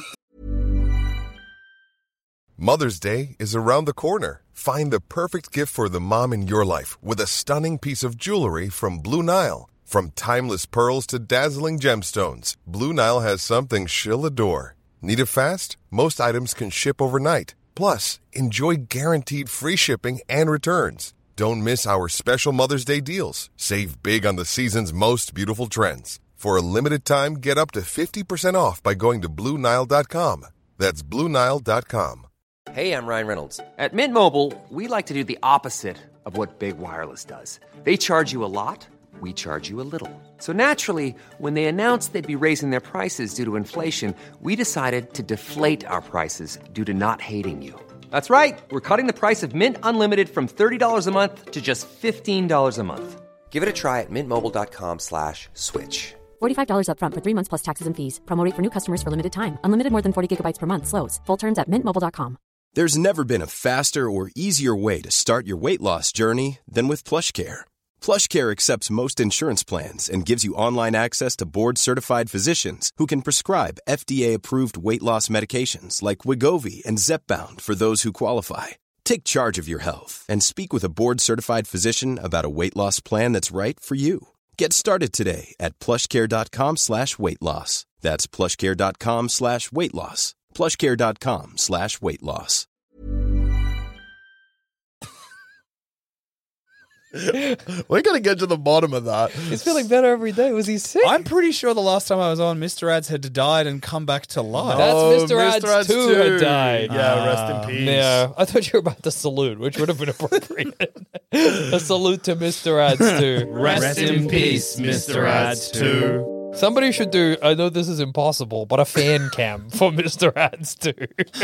Mother's Day is around the corner. Find the perfect gift for the mom in your life with a stunning piece of jewelry from Blue Nile. From timeless pearls to dazzling gemstones, Blue Nile has something she'll adore. Need it fast? Most items can ship overnight. Plus, enjoy guaranteed free shipping and returns. Don't miss our special Mother's Day deals. Save big on the season's most beautiful trends. For a limited time, get up to fifty percent off by going to Blue Nile dot com. That's Blue Nile dot com. Hey, I'm Ryan Reynolds. At Mint Mobile, we like to do the opposite of what Big Wireless does. They charge you a lot, we charge you a little. So naturally, when they announced they'd be raising their prices due to inflation, we decided to deflate our prices due to not hating you. That's right. We're cutting the price of Mint Unlimited from thirty dollars a month to just fifteen dollars a month. Give it a try at mintmobile.com slash switch. forty-five dollars up front for three months plus taxes and fees. Promo rate for new customers for limited time. Unlimited more than forty gigabytes per month. Slows full terms at mint mobile dot com. There's never been a faster or easier way to start your weight loss journey than with PlushCare. PlushCare accepts most insurance plans and gives you online access to board-certified physicians who can prescribe F D A-approved weight loss medications like Wegovy and Zepbound for those who qualify. Take charge of your health and speak with a board-certified physician about a weight loss plan that's right for you. Get started today at plushcare.com slash weight loss. That's plushcare.com slash weight loss. plushcare.com slash weight loss. We're going to get to the bottom of that. He's feeling better every day. Was he sick? I'm pretty sure the last time I was on, Mister Ads had died and come back to life. That's Oh, Mister Ads, Mister Ads too too. had died. Yeah, rest in peace. Yeah, I thought you were about to salute, which would have been appropriate. A salute to Mister Ads too. Rest in peace, Mister Ads too. Somebody should do, I know this is impossible, but a fan cam for Mister Ads too.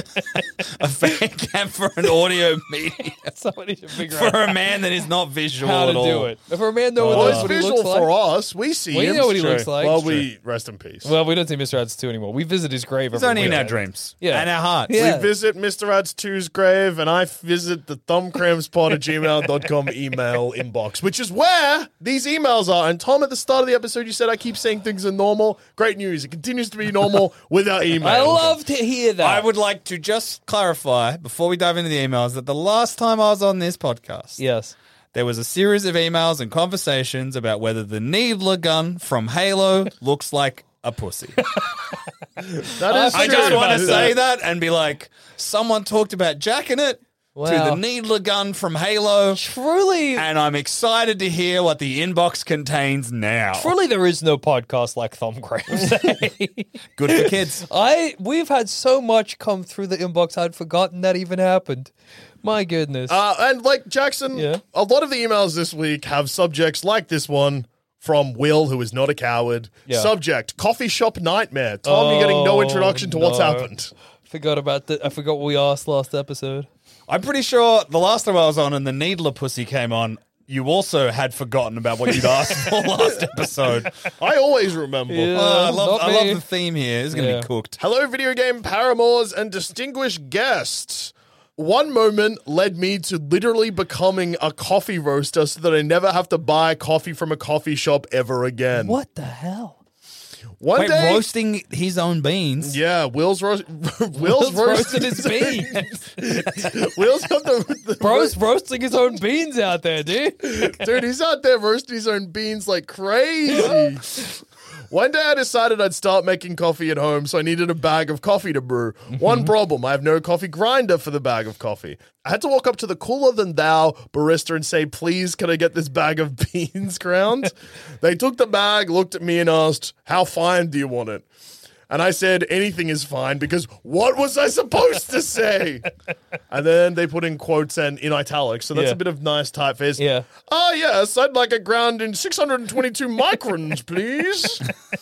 A fan cam for an audio medium. Somebody should figure For out a man that is not visual how at to all. do it. If a man knows Well, what, it's what he visual looks like. for us. We see We him. know what he True. looks like. Well, It's we rest in peace. Well, we don't see Mister Ads two anymore. We visit his grave It's every only in our weekend. dreams. Yeah. And our hearts. Yeah. We visit Mister Ads two's grave, and I visit the thumbcrampspot at gmail dot com email inbox, which is where these emails are. And Tom, at the start of the episode, you said I keep saying things are normal. Great news. It continues to be normal with our emails. I love to hear that. I would like to just clarify before we dive into the emails that the last time I was on this podcast, Yes. there was a series of emails and conversations about whether the Needler gun from Halo looks like a pussy. That is I true. just want to say that and be like, someone talked about jacking it to Wow. the Needler gun from Halo, Truly, and I'm excited to hear what the inbox contains now. truly, there is no podcast like Thumbcramps. Good for kids. I we've had so much come through the inbox. I'd forgotten that even happened. My goodness. Uh, and like Jackson, Yeah. a lot of the emails this week have subjects like this one from Will, who is not a coward. Yeah. Subject, coffee shop nightmare. Tom, you're getting no Oh, introduction to what's no. happened. Forgot about the. I forgot what we asked last episode. I'm pretty sure the last time I was on and the Needler pussy came on, you also had forgotten about what you'd asked for last episode. I always remember. Yeah. Oh, I love, not I love me. the theme here. It's going to Yeah. be cooked. Hello, video game paramours and distinguished guests. One moment led me to literally becoming a coffee roaster so that I never have to buy coffee from a coffee shop ever again. What the hell? One Wait, day, roasting his own beans? yeah, Will's roast. Will's, Will's roasted roasted his beans. Will's got the, the Bro's roasting his own beans out there, dude. dude. He's out there roasting his own beans like crazy. One day I decided I'd start making coffee at home, so I needed a bag of coffee to brew. One problem, I have no coffee grinder for the bag of coffee. I had to walk up to the cooler than thou barista and say, please, can I get this bag of beans ground? They took the bag, looked at me and asked, how fine do you want it? And I said, anything is fine, because what was I supposed to say? And then they put in quotes and in italics, so that's Yeah. a bit of nice typeface. Yeah. Oh, yes, I'd like a ground in six hundred twenty-two microns, please.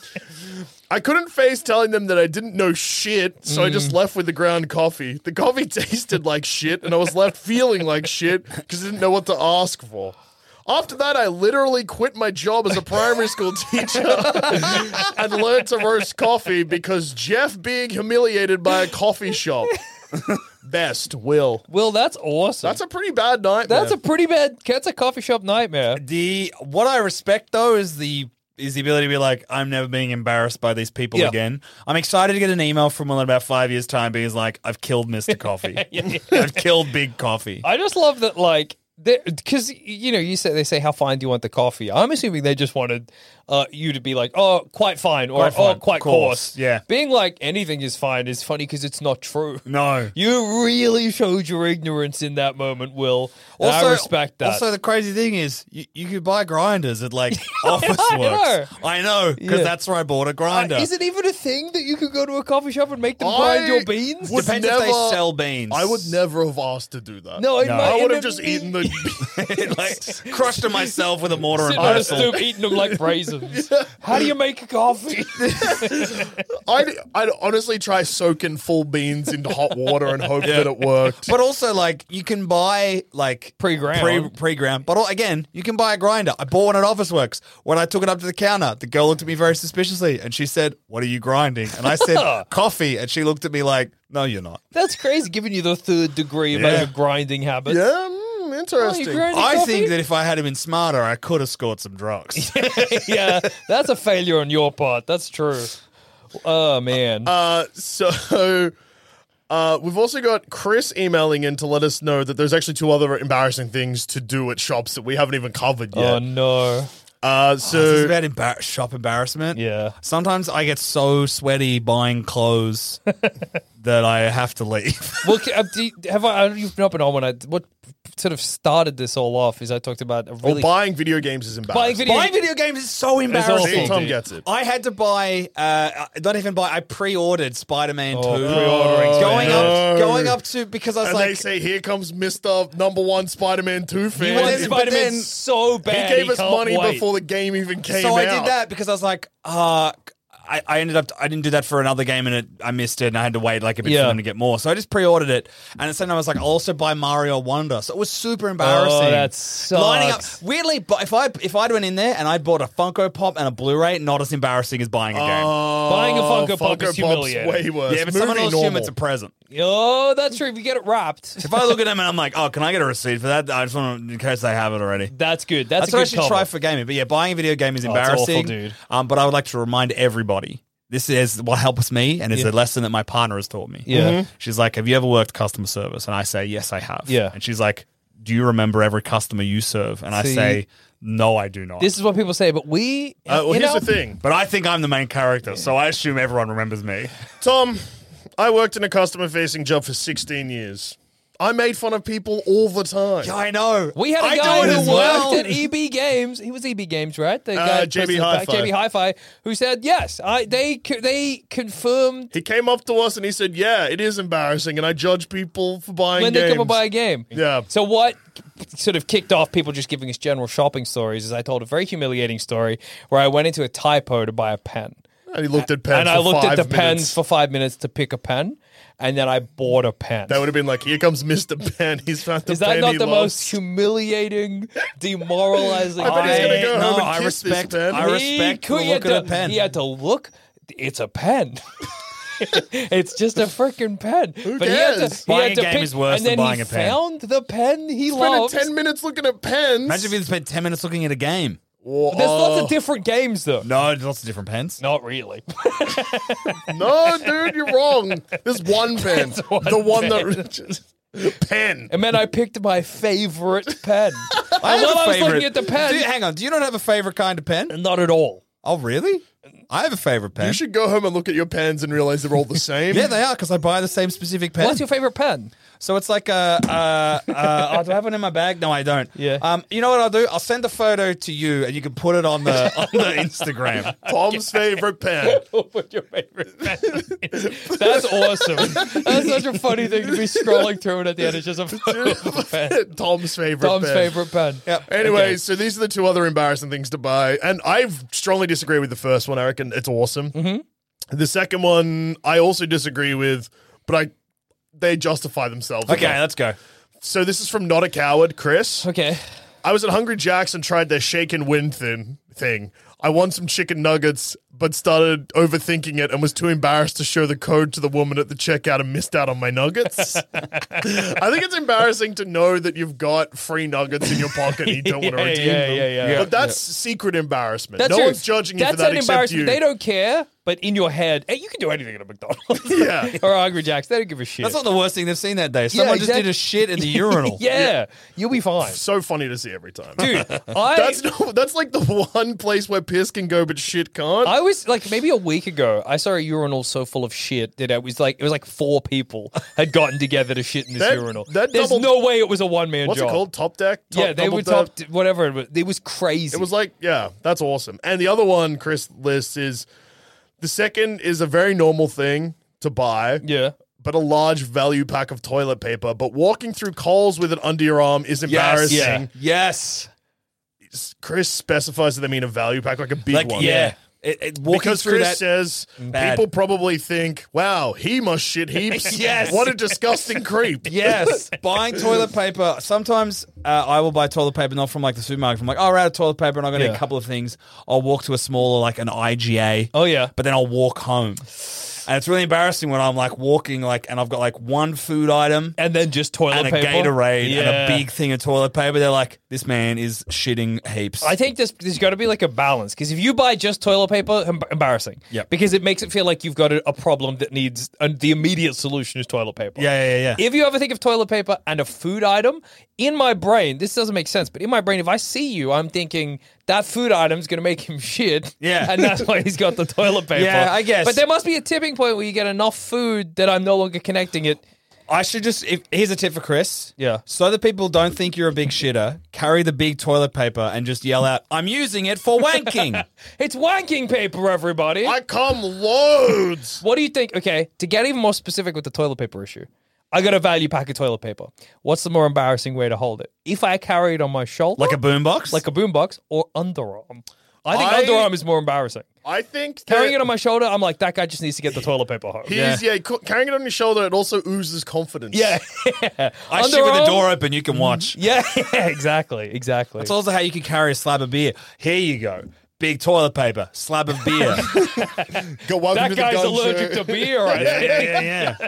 I couldn't face telling them that I didn't know shit, so I just left with the ground coffee. The coffee tasted like shit, and I was left feeling like shit because I didn't know what to ask for. After that, I literally quit my job as a primary school teacher and learned to roast coffee because Jeff being humiliated by a coffee shop. Best, Will. Will, that's awesome. That's a pretty bad nightmare. That's a pretty bad. That's a coffee shop nightmare. The what I respect though is the is the ability to be like, I'm never being embarrassed by these people Yeah. again. I'm excited to get an email from Will in about five years' time being like, I've killed Mister Coffee. I've killed Big Coffee. I just love that, like, because you know, you say they say, "How fine do you want the coffee?" I'm assuming they just wanted uh, you to be like, "Oh, quite fine," or Quite fine, "Oh, quite coarse." coarse." Yeah. Being like anything is fine is funny because it's not true. No. You really showed your ignorance in that moment, Will. And I respect that. Also, the crazy thing is, you, you could buy grinders at like Office I Works. I know, because Yeah. that's where I bought a grinder. Uh, is it even a thing that you could go to a coffee shop and make them I grind your beans? would Depends if they sell beans. I would never have asked to do that. No, in No. my- I in would the- have just eaten the. like crushed them myself with a mortar and Sitting on a pestle. stoop eating them like raisins. How do you make a coffee? I'd, I'd honestly try soaking full beans into hot water and hope that it worked. But also, like, you can buy, like... Pre-ground. Pre, pre-ground. But, al- again, you can buy a grinder. I bought one at Officeworks. When I took it up to the counter, the girl looked at me very suspiciously, and she said, what are you grinding? And I said, coffee. And she looked at me like, no, you're not. That's crazy, giving you the third degree about Yeah. your grinding habits. Yeah, mm, interesting. Oh, you grinding I coffee? think that if I had been smarter, I could have scored some drugs. Yeah, that's a failure on your part. That's true. Oh, man. Uh, so uh, we've also got Chris emailing in to let us know that there's actually two other embarrassing things to do at shops that we haven't even covered yet. Oh, no. Uh, so this is about embar- shop embarrassment. Yeah. Sometimes I get so sweaty buying clothes that I have to leave. Well, ca- uh, do you- have I, I- you've not been on when I, what sort of started this all off is I talked about a Or really... buying video games is embarrassing. Buying video- Buying video games is so embarrassing. awful, Tom dude. gets it. I had to buy, uh, not even buy, I pre-ordered Spider-Man Oh, two. pre-ordering. Going no. up, going up to, because I was And they like, say, here comes Mister Number One Spider-Man two You fan. want then- but Spider-Man then- so he bad. gave us can't money wait. before the game even came so out. I did that because I was like, uh, I, I ended up, I didn't do that for another game and it, I missed it and I had to wait like a bit Yeah. for them to get more. So I just pre-ordered it. And at the same time I was like, I'll also buy Mario Wonder. So it was super embarrassing. Oh, that sucks. Lining up. Weirdly, but if I if I'd went in there and I'd bought a Funko Pop and a Blu-ray, not as embarrassing as buying a game. Oh, Buying a Funko Pop is Pop's humiliating. way worse. Yeah, but someone Movie will assume normal. it's a present. Oh, that's true. If you get it wrapped, If I look at them and I'm like, oh, can I get a receipt for that? I just want to, in case they have it already. that's good. That's, That's a what I good should cover. try for gaming. But yeah, buying a video game is Oh, it's awful, embarrassing. dude. Um, but I would like to remind everybody. This is what helps me, and it's Yeah. a lesson that my partner has taught me. Yeah. Mhm. She's like, have you ever worked customer service? And I say, yes, I have. Yeah. And she's like, do you remember every customer you serve? And I See, say, no, I do not. This is what people say, but we. Uh, well, you here's know, the thing. but I think I'm the main character, so I assume everyone remembers me. Tom, I worked in a customer-facing job for sixteen years. I made fun of people all the time. Yeah, I know. We had a I guy do it who as worked well. at E B Games. He was E B Games, right? The Uh, guy J B president of Hi-Fi. J B Hi-Fi, who said yes. I they co- they confirmed He came up to us and he said, yeah, it is embarrassing, and I judge people for buying when games. they come and buy a game. Yeah. So what sort of kicked off people just giving us general shopping stories is I told a very humiliating story where I went into a Typo to buy a pen. And he looked at pens and for I looked at five the minutes. pens for five minutes to pick a pen, and then I bought a pen. That would have been like, here comes Mister Pen. He's found the Is that pen not he the loves. most humiliating, demoralizing? I bet he's gonna go no, home and I kiss this respect- pen. I He respect could- the he had look at to- a pen. He had to look. It's a pen. It's just a freaking pen. Who but he had cares? to, he Buying had a to game pick, is worse and than then buying he a pen. found the pen he Spending loves. ten minutes looking at pens. Imagine if you spent ten minutes looking at a game. Whoa. There's lots of different games, though. No, there's lots of different pens. Not really. No, dude, you're wrong. There's one pen. one the one pen. that... pen. And then I picked my favorite pen. I and have while a I was favorite. looking at the pen, Do you, hang on, do you not have a favorite kind of pen? not at all. Oh, really? I have a favorite pen. You should go home and look at your pens and realize they're all the same. Yeah, they are, because I buy the same specific pen. What's your favorite pen? So it's like a. Uh, uh, oh, do I have one in my bag? No, I don't. Yeah. Um. You know what I'll do? I'll send a photo to you, and you can put it on the on the Instagram. Tom's favorite pen. What your favorite pen is. That's awesome. That's such a funny thing to be scrolling through, and at the end it's just a photo of a pen. Tom's favorite Tom's pen. favorite pen. Yep. Anyway, Okay. so these are the two other embarrassing things to buy. And I strongly disagree with the first one, I reckon. It's awesome. Mm-hmm. The second one, I also disagree with, but I they justify themselves. Okay, let's go. So this is from Not a Coward, Chris. Okay. I was at Hungry Jack's and tried their shake and win thin thing. I won some chicken nuggets, but started overthinking it and was too embarrassed to show the code to the woman at the checkout and missed out on my nuggets. I think it's embarrassing to know that you've got free nuggets in your pocket and you don't want to Yeah, redeem yeah, them. yeah, yeah. But that's secret embarrassment. That's no your- one's judging you that's for that an except embarrassment. you. They don't care, but in your head, hey, you can do anything at a McDonald's. Yeah. Or Hungry Jack's. They don't give a shit. That's not the worst thing they've seen that day. Someone just exact- did a shit in the urinal. yeah, you'll be fine. So funny to see every time. Dude, I That's no, that's like the one place where piss can go but shit can't. I was like maybe a week ago, I saw a urinal so full of shit that it was like it was like four people had gotten together to shit in this That- urinal. that There's double- no way it was a one man What's job. it called? Top deck? Top, yeah, they double were deck? top whatever it was. It was crazy. It was like, yeah, that's awesome. And the other one Chris lists is the second is a very normal thing to buy. yeah. But a large value pack of toilet paper. But walking through Coles with it under your arm is embarrassing. Yeah. Yes. Chris specifies that they mean a value pack, like a big Like, one. yeah. It, it, walking Because through Chris that. says Bad. people probably think, wow, he must shit heaps. Yes. What a disgusting creep. Yes, buying toilet paper. Sometimes uh, I will buy toilet paper not from like the supermarket. I'm like, oh, we're out of toilet paper and I'm going to Yeah. need a couple of things. I'll walk to a smaller, like an I G A. Oh yeah. But then I'll walk home. And it's really embarrassing when I'm like walking, like, and I've got like one food item And then just toilet and a paper. Gatorade yeah. and a big thing of toilet paper. They're like, this man is shitting heaps. I think there's, there's got to be like a balance because if you buy just toilet paper, em- embarrassing. Yep. Because it makes it feel like you've got a, a problem that needs uh, the immediate solution is toilet paper. yeah, yeah, yeah. If you ever think of toilet paper and a food item, in my brain, this doesn't make sense, but in my brain, if I see you, I'm thinking that food item's going to make him shit. Yeah. And that's why he's got the toilet paper. Yeah, I guess. But there must be a tipping point where you get enough food that I'm no longer connecting it. I should just, if, here's a tip for Chris. Yeah. So that people don't think you're a big shitter, carry the big toilet paper and just yell out, I'm using it for wanking. It's wanking paper, everybody. I come loads. What do you think? Okay, to get even more specific with the toilet paper issue, I got a value pack of toilet paper. What's the more embarrassing way to hold it? If I carry it on my shoulder, Like a boombox? like a boombox, or underarm. I think I- underarm is more embarrassing. I think Carrying that it on my shoulder, I'm like, that guy just needs to get the toilet paper home. He's, yeah, ca- carrying it on your shoulder, it also oozes confidence. Yeah. I shit with the Underarm? door open, you can watch. Yeah, yeah, exactly, exactly. It's also how you can carry a slab of beer. Here you go. Big toilet paper, slab of beer. Go welcome that to the guy's gun allergic show. to beer, I yeah, think. yeah, yeah.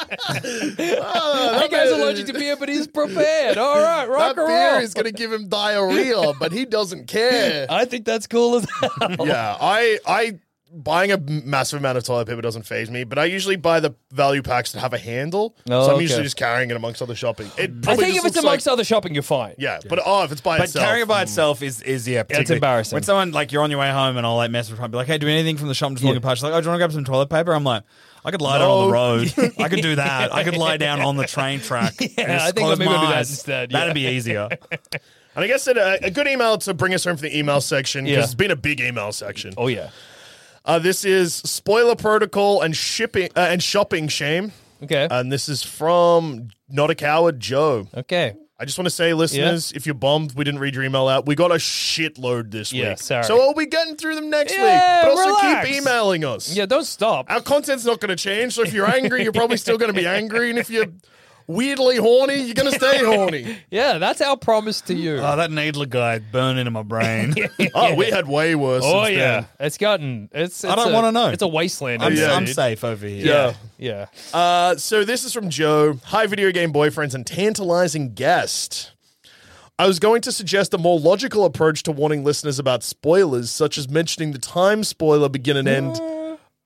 That guy's allergic to beer, but he's prepared. All right, rock That and beer roll. is going to give him diarrhea, but he doesn't care. I think that's cool as hell. Yeah, I, I, buying a massive amount of toilet paper doesn't faze me, but I usually buy the value packs that have a handle, Oh, so I'm okay. usually just carrying it amongst other shopping. It I probably think just if it's looks amongst like, other shopping, you're fine. yeah, but oh, if it's by But itself, carrying it by mm. itself is, is yeah, particularly- embarrassing. When someone, like, you're on your way home and I'll, like, mess with her, be like, hey, do anything from the shop, I'm just walking past. She's like, oh, do you want to grab some toilet paper? I'm like, I could lie down on the No. road. I could do that. I could lie down on the train track. and Yeah, just I think close maybe I'll my do that eyes. instead, yeah. That'd be easier. And I guess that uh, a good email to bring us home for the email section, because Yeah. it's been a big email section. Oh, yeah. Uh, this is spoiler protocol and shipping uh, and shopping shame, Okay. and this is from Not a Coward Joe. okay. I just want to say, listeners, if you're bummed we didn't read your email out, we got a shitload this Yeah, week. sorry. So we'll be getting through them next Yeah, week. But also relax. keep emailing us. Yeah, don't stop. Our content's not going to change, so if you're angry, you're probably still going to be angry. And if you're weirdly horny, you're going to stay horny. Yeah, that's our promise to you. Oh, that needler guy burned into my brain. Oh, we had way worse. oh, since yeah. then. It's gotten. It's. it's I don't a- wanna know. It's a wasteland. I'm, over I'm there. safe over here. Yeah. Yeah. Uh, so this is from Joe. Hi, video game boyfriends and tantalizing guest. I was going to suggest a more logical approach to warning listeners about spoilers, such as mentioning the time spoiler begin and end.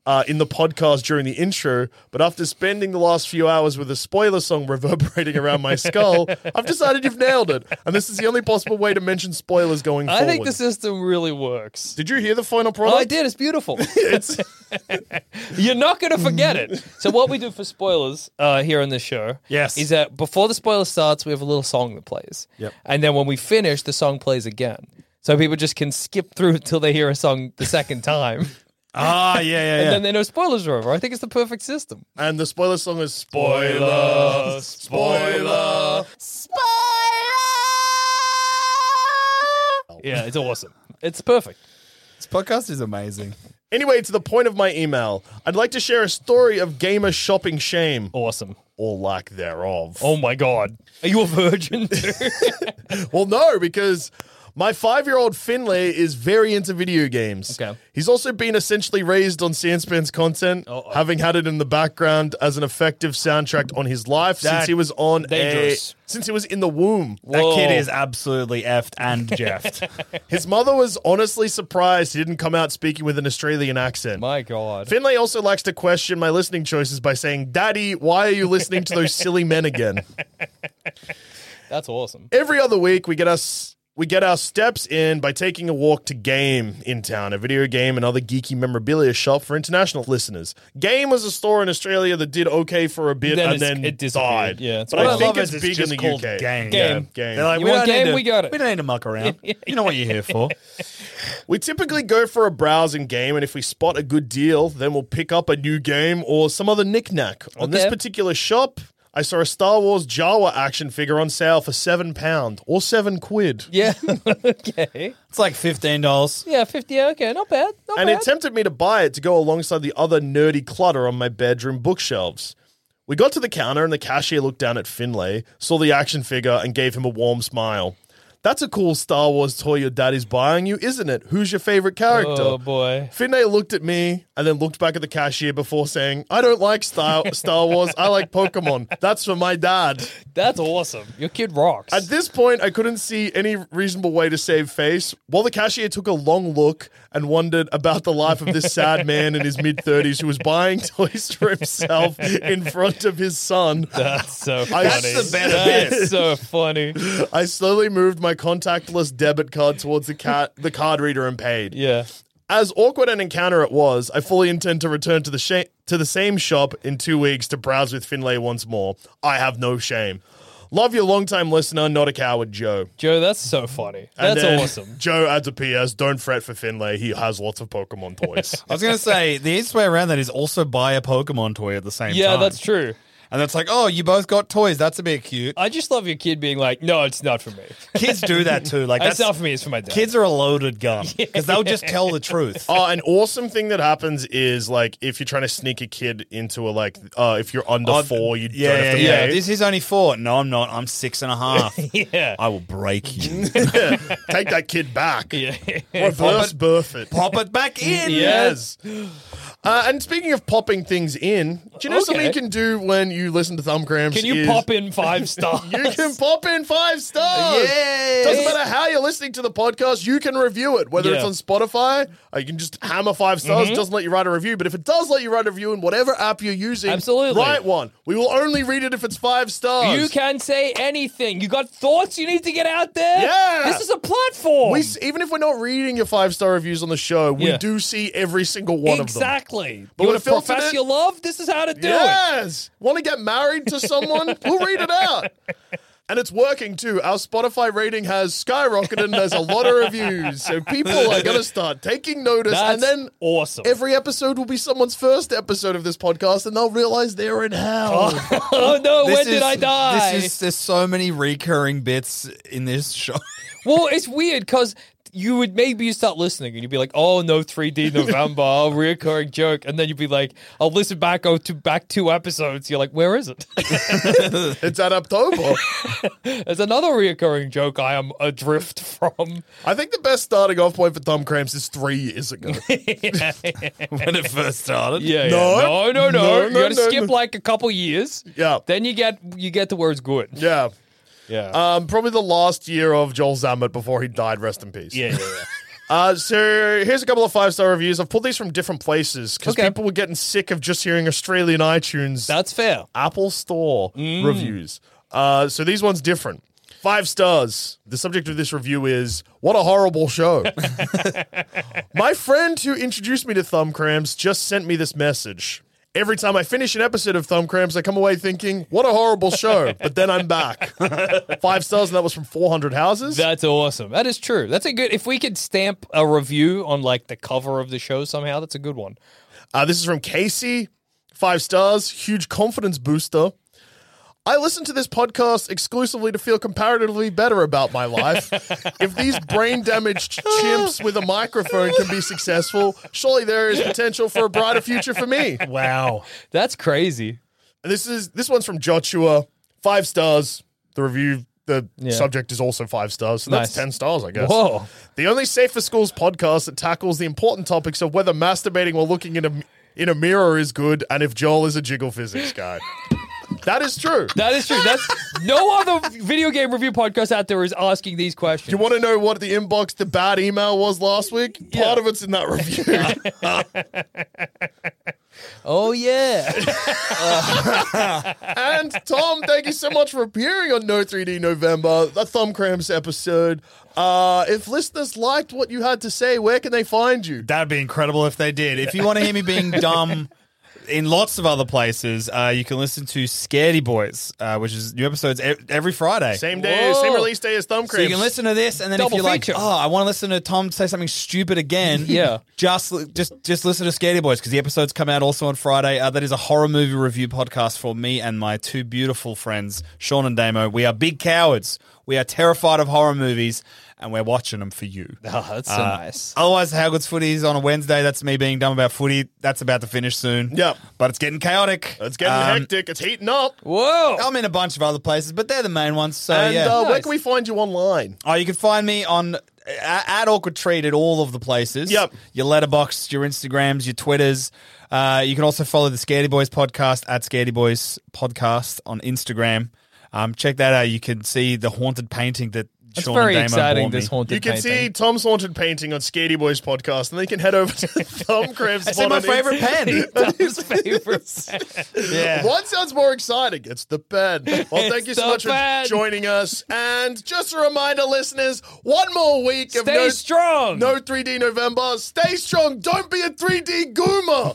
uh, in the podcast during the intro, but after spending the last few hours with a spoiler song reverberating around my skull, I've decided you've nailed it. And this is the only possible way to mention spoilers going I forward. think the system really works. Did you hear the final Oh, product? I did. It's beautiful. It's You're not going to forget it. So what we do for spoilers uh, here on this show Yes. is that before the spoiler starts, we have a little song that plays. Yep. And then when we finish, the song plays again. So people just can skip through until they hear a song the second time. Ah, yeah, yeah, And yeah. then they know spoilers are over. I think it's the perfect system. and the spoiler song is spoiler, spoiler. Yeah, it's awesome. It's perfect. This podcast is amazing. Anyway, to the point of my email, I'd like to share a story of gamer shopping shame, Awesome. or lack thereof. Oh my God. Are you a virgin too? Well, no, because my five-year-old Finlay is very into video games. Okay. He's also been essentially raised on Sandspan's content, Uh-oh. having had it in the background as an effective soundtrack on his life since That- he was on dangerous. a since he was in the womb. That Whoa. kid is absolutely effed and jeffed. His mother was honestly surprised he didn't come out speaking with an Australian accent. My God. Finlay also likes to question my listening choices by saying, "Daddy, why are you listening to those silly men again?" That's awesome. Every other week, we get us we get our steps in by taking a walk to Game in town, a video game and other geeky memorabilia shop for international listeners. Game was a store in Australia that did okay for a bit Then and it's- then it disappeared. died. Yeah, it's but what I I think love it's is it's big in just the called U K. Game. Yeah, Game. game. They're like, You we want don't game? need to, We got it. We don't need to muck around. You know what you're here for. We typically go for a browsing game, and if we spot a good deal, then we'll pick up a new game or some other knick-knack. On this Okay. particular shop, I saw a Star Wars Jawa action figure on sale for seven pound or seven quid. Yeah. Okay. It's like fifteen dollars. Yeah, fifty. Yeah, okay. Not bad. Not And bad. it tempted me to buy it to go alongside the other nerdy clutter on my bedroom bookshelves. We got to the counter and the cashier looked down at Finlay, saw the action figure, and gave him a warm smile. That's a cool Star Wars toy your daddy's buying you, isn't it? Who's your favorite character? Oh, boy. Finlay looked at me and then looked back at the cashier before saying, I don't like Star, Star Wars, I like Pokemon. That's for my dad. That's awesome. Your kid rocks. At this point, I couldn't see any reasonable way to save face, while the cashier took a long look and wondered about the life of this sad man in his mid-thirties who was buying toys for himself in front of his son. That's so funny. I- That's the benefit. That's so funny. I slowly moved my contactless debit card towards the, cat, the card reader and paid. Yeah. As awkward an encounter it was, I fully intend to return to the sh- to the same shop in two weeks to browse with Finlay once more. I have no shame. Love your longtime listener, not a coward, Joe. Joe, that's so funny. And That's then awesome. Joe adds a P S, don't fret for Finlay, he has lots of Pokemon toys. I was going to say, the easiest way around that is also buy a Pokemon toy at the same Yeah, time. that's true. And it's like, oh, you both got toys. That's a bit cute. I just love your kid being like, no, it's not for me. Kids do that too. Like That's that's not for me, it's for my dad. Kids are a loaded gun because they'll just tell the truth. Oh, an awesome thing that happens is like if you're trying to sneak a kid into a like uh if you're under Oh, four, you yeah, don't have to yeah, yeah. pay. This is only four. No, I'm not. I'm six and a half. Yeah. I will break you. Take that kid back. Yeah. Reverse birth it. Pop it back in. Yes. Uh, and speaking of popping things in, do you know Okay. something you can do when you listen to Thumb Cramps? Can you is- pop in five stars? You can pop in five stars. Yay. Doesn't matter how you're listening to the podcast, you can review it. Whether Yeah. it's on Spotify, uh, you can just hammer five stars. It doesn't let you write a review. But if it does let you write a review in whatever app you're using, Absolutely. write one. We will only read it if it's five stars. You can say anything. You got thoughts you need to get out there? Yeah. This is a platform. We, s- even if we're not reading your five star reviews on the show, we Yeah. do see every single one of them. Exactly. But you we want to filtered profess it? your love? This is how to do it. Yes. Want to get married to someone? We'll read it out. And it's working too. Our Spotify rating has skyrocketed and there's a lot of reviews. So people are going to start taking notice. That's and then awesome. every episode will be someone's first episode of this podcast and they'll realize they're in hell. Oh no, This when did is- I die? This is there's so many recurring bits in this show. Well, it's weird because you would maybe you start listening and you'd be like, oh no, three D November, oh, reoccurring joke. And then you'd be like, I'll listen back, oh, to back two episodes. You're like, where is it? It's at October. There's another reoccurring joke I am adrift from. I think the best starting off point for Thumb Cramps is three years ago. when it first started. Yeah, yeah. No. No, no, no. No, You no, gotta no, skip no. like a couple years. Yeah. Then you get you get to where it's good. Yeah. Yeah. Um, probably the last year of Joel Zammett before he died. Rest in peace. yeah, yeah, yeah. Uh, so here's a couple of five-star reviews. I've pulled these from different places because Okay. people were getting sick of just hearing Australian iTunes That's fair. Apple Store Mm. reviews. Uh, so these ones different. Five stars. The subject of this review is, what a horrible show. My friend who introduced me to Thumb Cramps just sent me this message. Every time I finish an episode of Thumb Cramps, I come away thinking, what a horrible show. But then I'm back. Five stars, and that was from four hundred houses. That's awesome. That is true. That's a good. If we could stamp a review on like the cover of the show somehow, that's a good one. Uh, this is from Casey. Five stars. Huge confidence booster. I listen to this podcast exclusively to feel comparatively better about my life. If these brain-damaged chimps with a microphone can be successful, surely there is potential for a brighter future for me. Wow. That's crazy. And this is this one's from Joshua. Five stars. The review, the Yeah. subject is also five stars, so that's Nice. ten stars, I guess. Whoa. The only Safe for Schools podcast that tackles the important topics of whether masturbating while looking in a in a mirror is good, and if Joel is a jiggle physics guy. That is true. That is true. That's no other video game review podcast out there is asking these questions. You want to know what the inbox, the bad email was last week? Yeah. Part of it's in that review. Oh yeah. And Tom, thank you so much for appearing on No three D November, the Thumb Cramps episode. Uh, if listeners liked what you had to say, where can they find you? That'd be incredible if they did. If you want to hear me being dumb in lots of other places, uh, you can listen to Scaredy Boys, uh, which is new episodes e- every Friday. Same day, Whoa. same release day as Thumb So Cramps. you can listen to this, and then Double if you're like, feature. oh, I want to listen to Tom say something stupid again, Yeah. just just just listen to Scaredy Boys because the episodes come out also on Friday. Uh, that is a horror movie review podcast for me and my two beautiful friends, Sean and Damo. We are big cowards. We are terrified of horror movies, and we're watching them for you. Oh, that's so Uh, nice. Otherwise, How Good's Footy is on a Wednesday. That's me being dumb about footy. That's about to finish soon. Yep. But it's getting chaotic. It's getting Um, hectic. It's heating up. Whoa. I'm in a bunch of other places, but they're the main ones. So, and yeah. uh, where Nice. can we find you online? Oh, you can find me on at, at Awkward Treat at all of the places. Yep. Your Letterboxd, your Instagrams, your Twitters. Uh, you can also follow the Scaredy Boys podcast at Scaredy Boys podcast on Instagram. Um, check that out. You can see the haunted painting that That's Sean very and Damo exciting. bought me. This haunted. You can painting. see Tom's haunted painting on Scaredy Boys podcast, and then you can head over to Thumb Cramps. That's in my on Insta- favorite pen. Tom's favorite. Yeah. One sounds more exciting. It's the pen. Well, thank It's you so the much pen. for joining us. And just a reminder, listeners, one more week of Stay no, strong. no three D November. Stay strong. Don't be a three D goomer.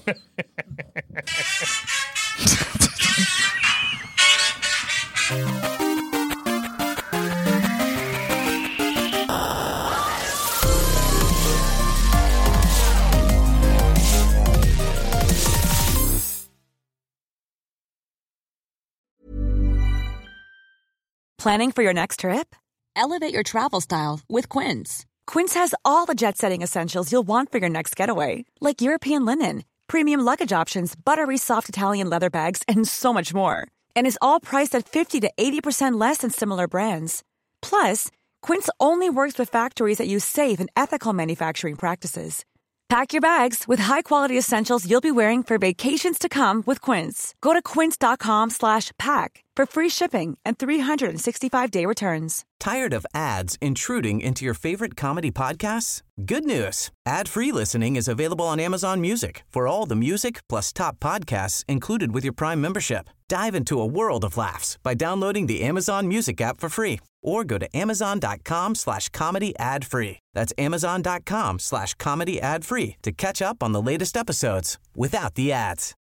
Planning for your next trip? Elevate your travel style with Quince. Quince has all the jet-setting essentials you'll want for your next getaway, like European linen, premium luggage options, buttery soft Italian leather bags, and so much more. And is all priced at fifty to eighty percent less than similar brands. Plus, Quince only works with factories that use safe and ethical manufacturing practices. Pack your bags with high-quality essentials you'll be wearing for vacations to come with Quince. Go to quince.com slash pack for free shipping and three sixty-five day returns. Tired of ads intruding into your favorite comedy podcasts? Good news. Ad-free listening is available on Amazon Music for all the music plus top podcasts included with your Prime membership. Dive into a world of laughs by downloading the Amazon Music app for free or go to amazon.com slash comedy ad free. That's amazon.com slash comedy ad free to catch up on the latest episodes without the ads.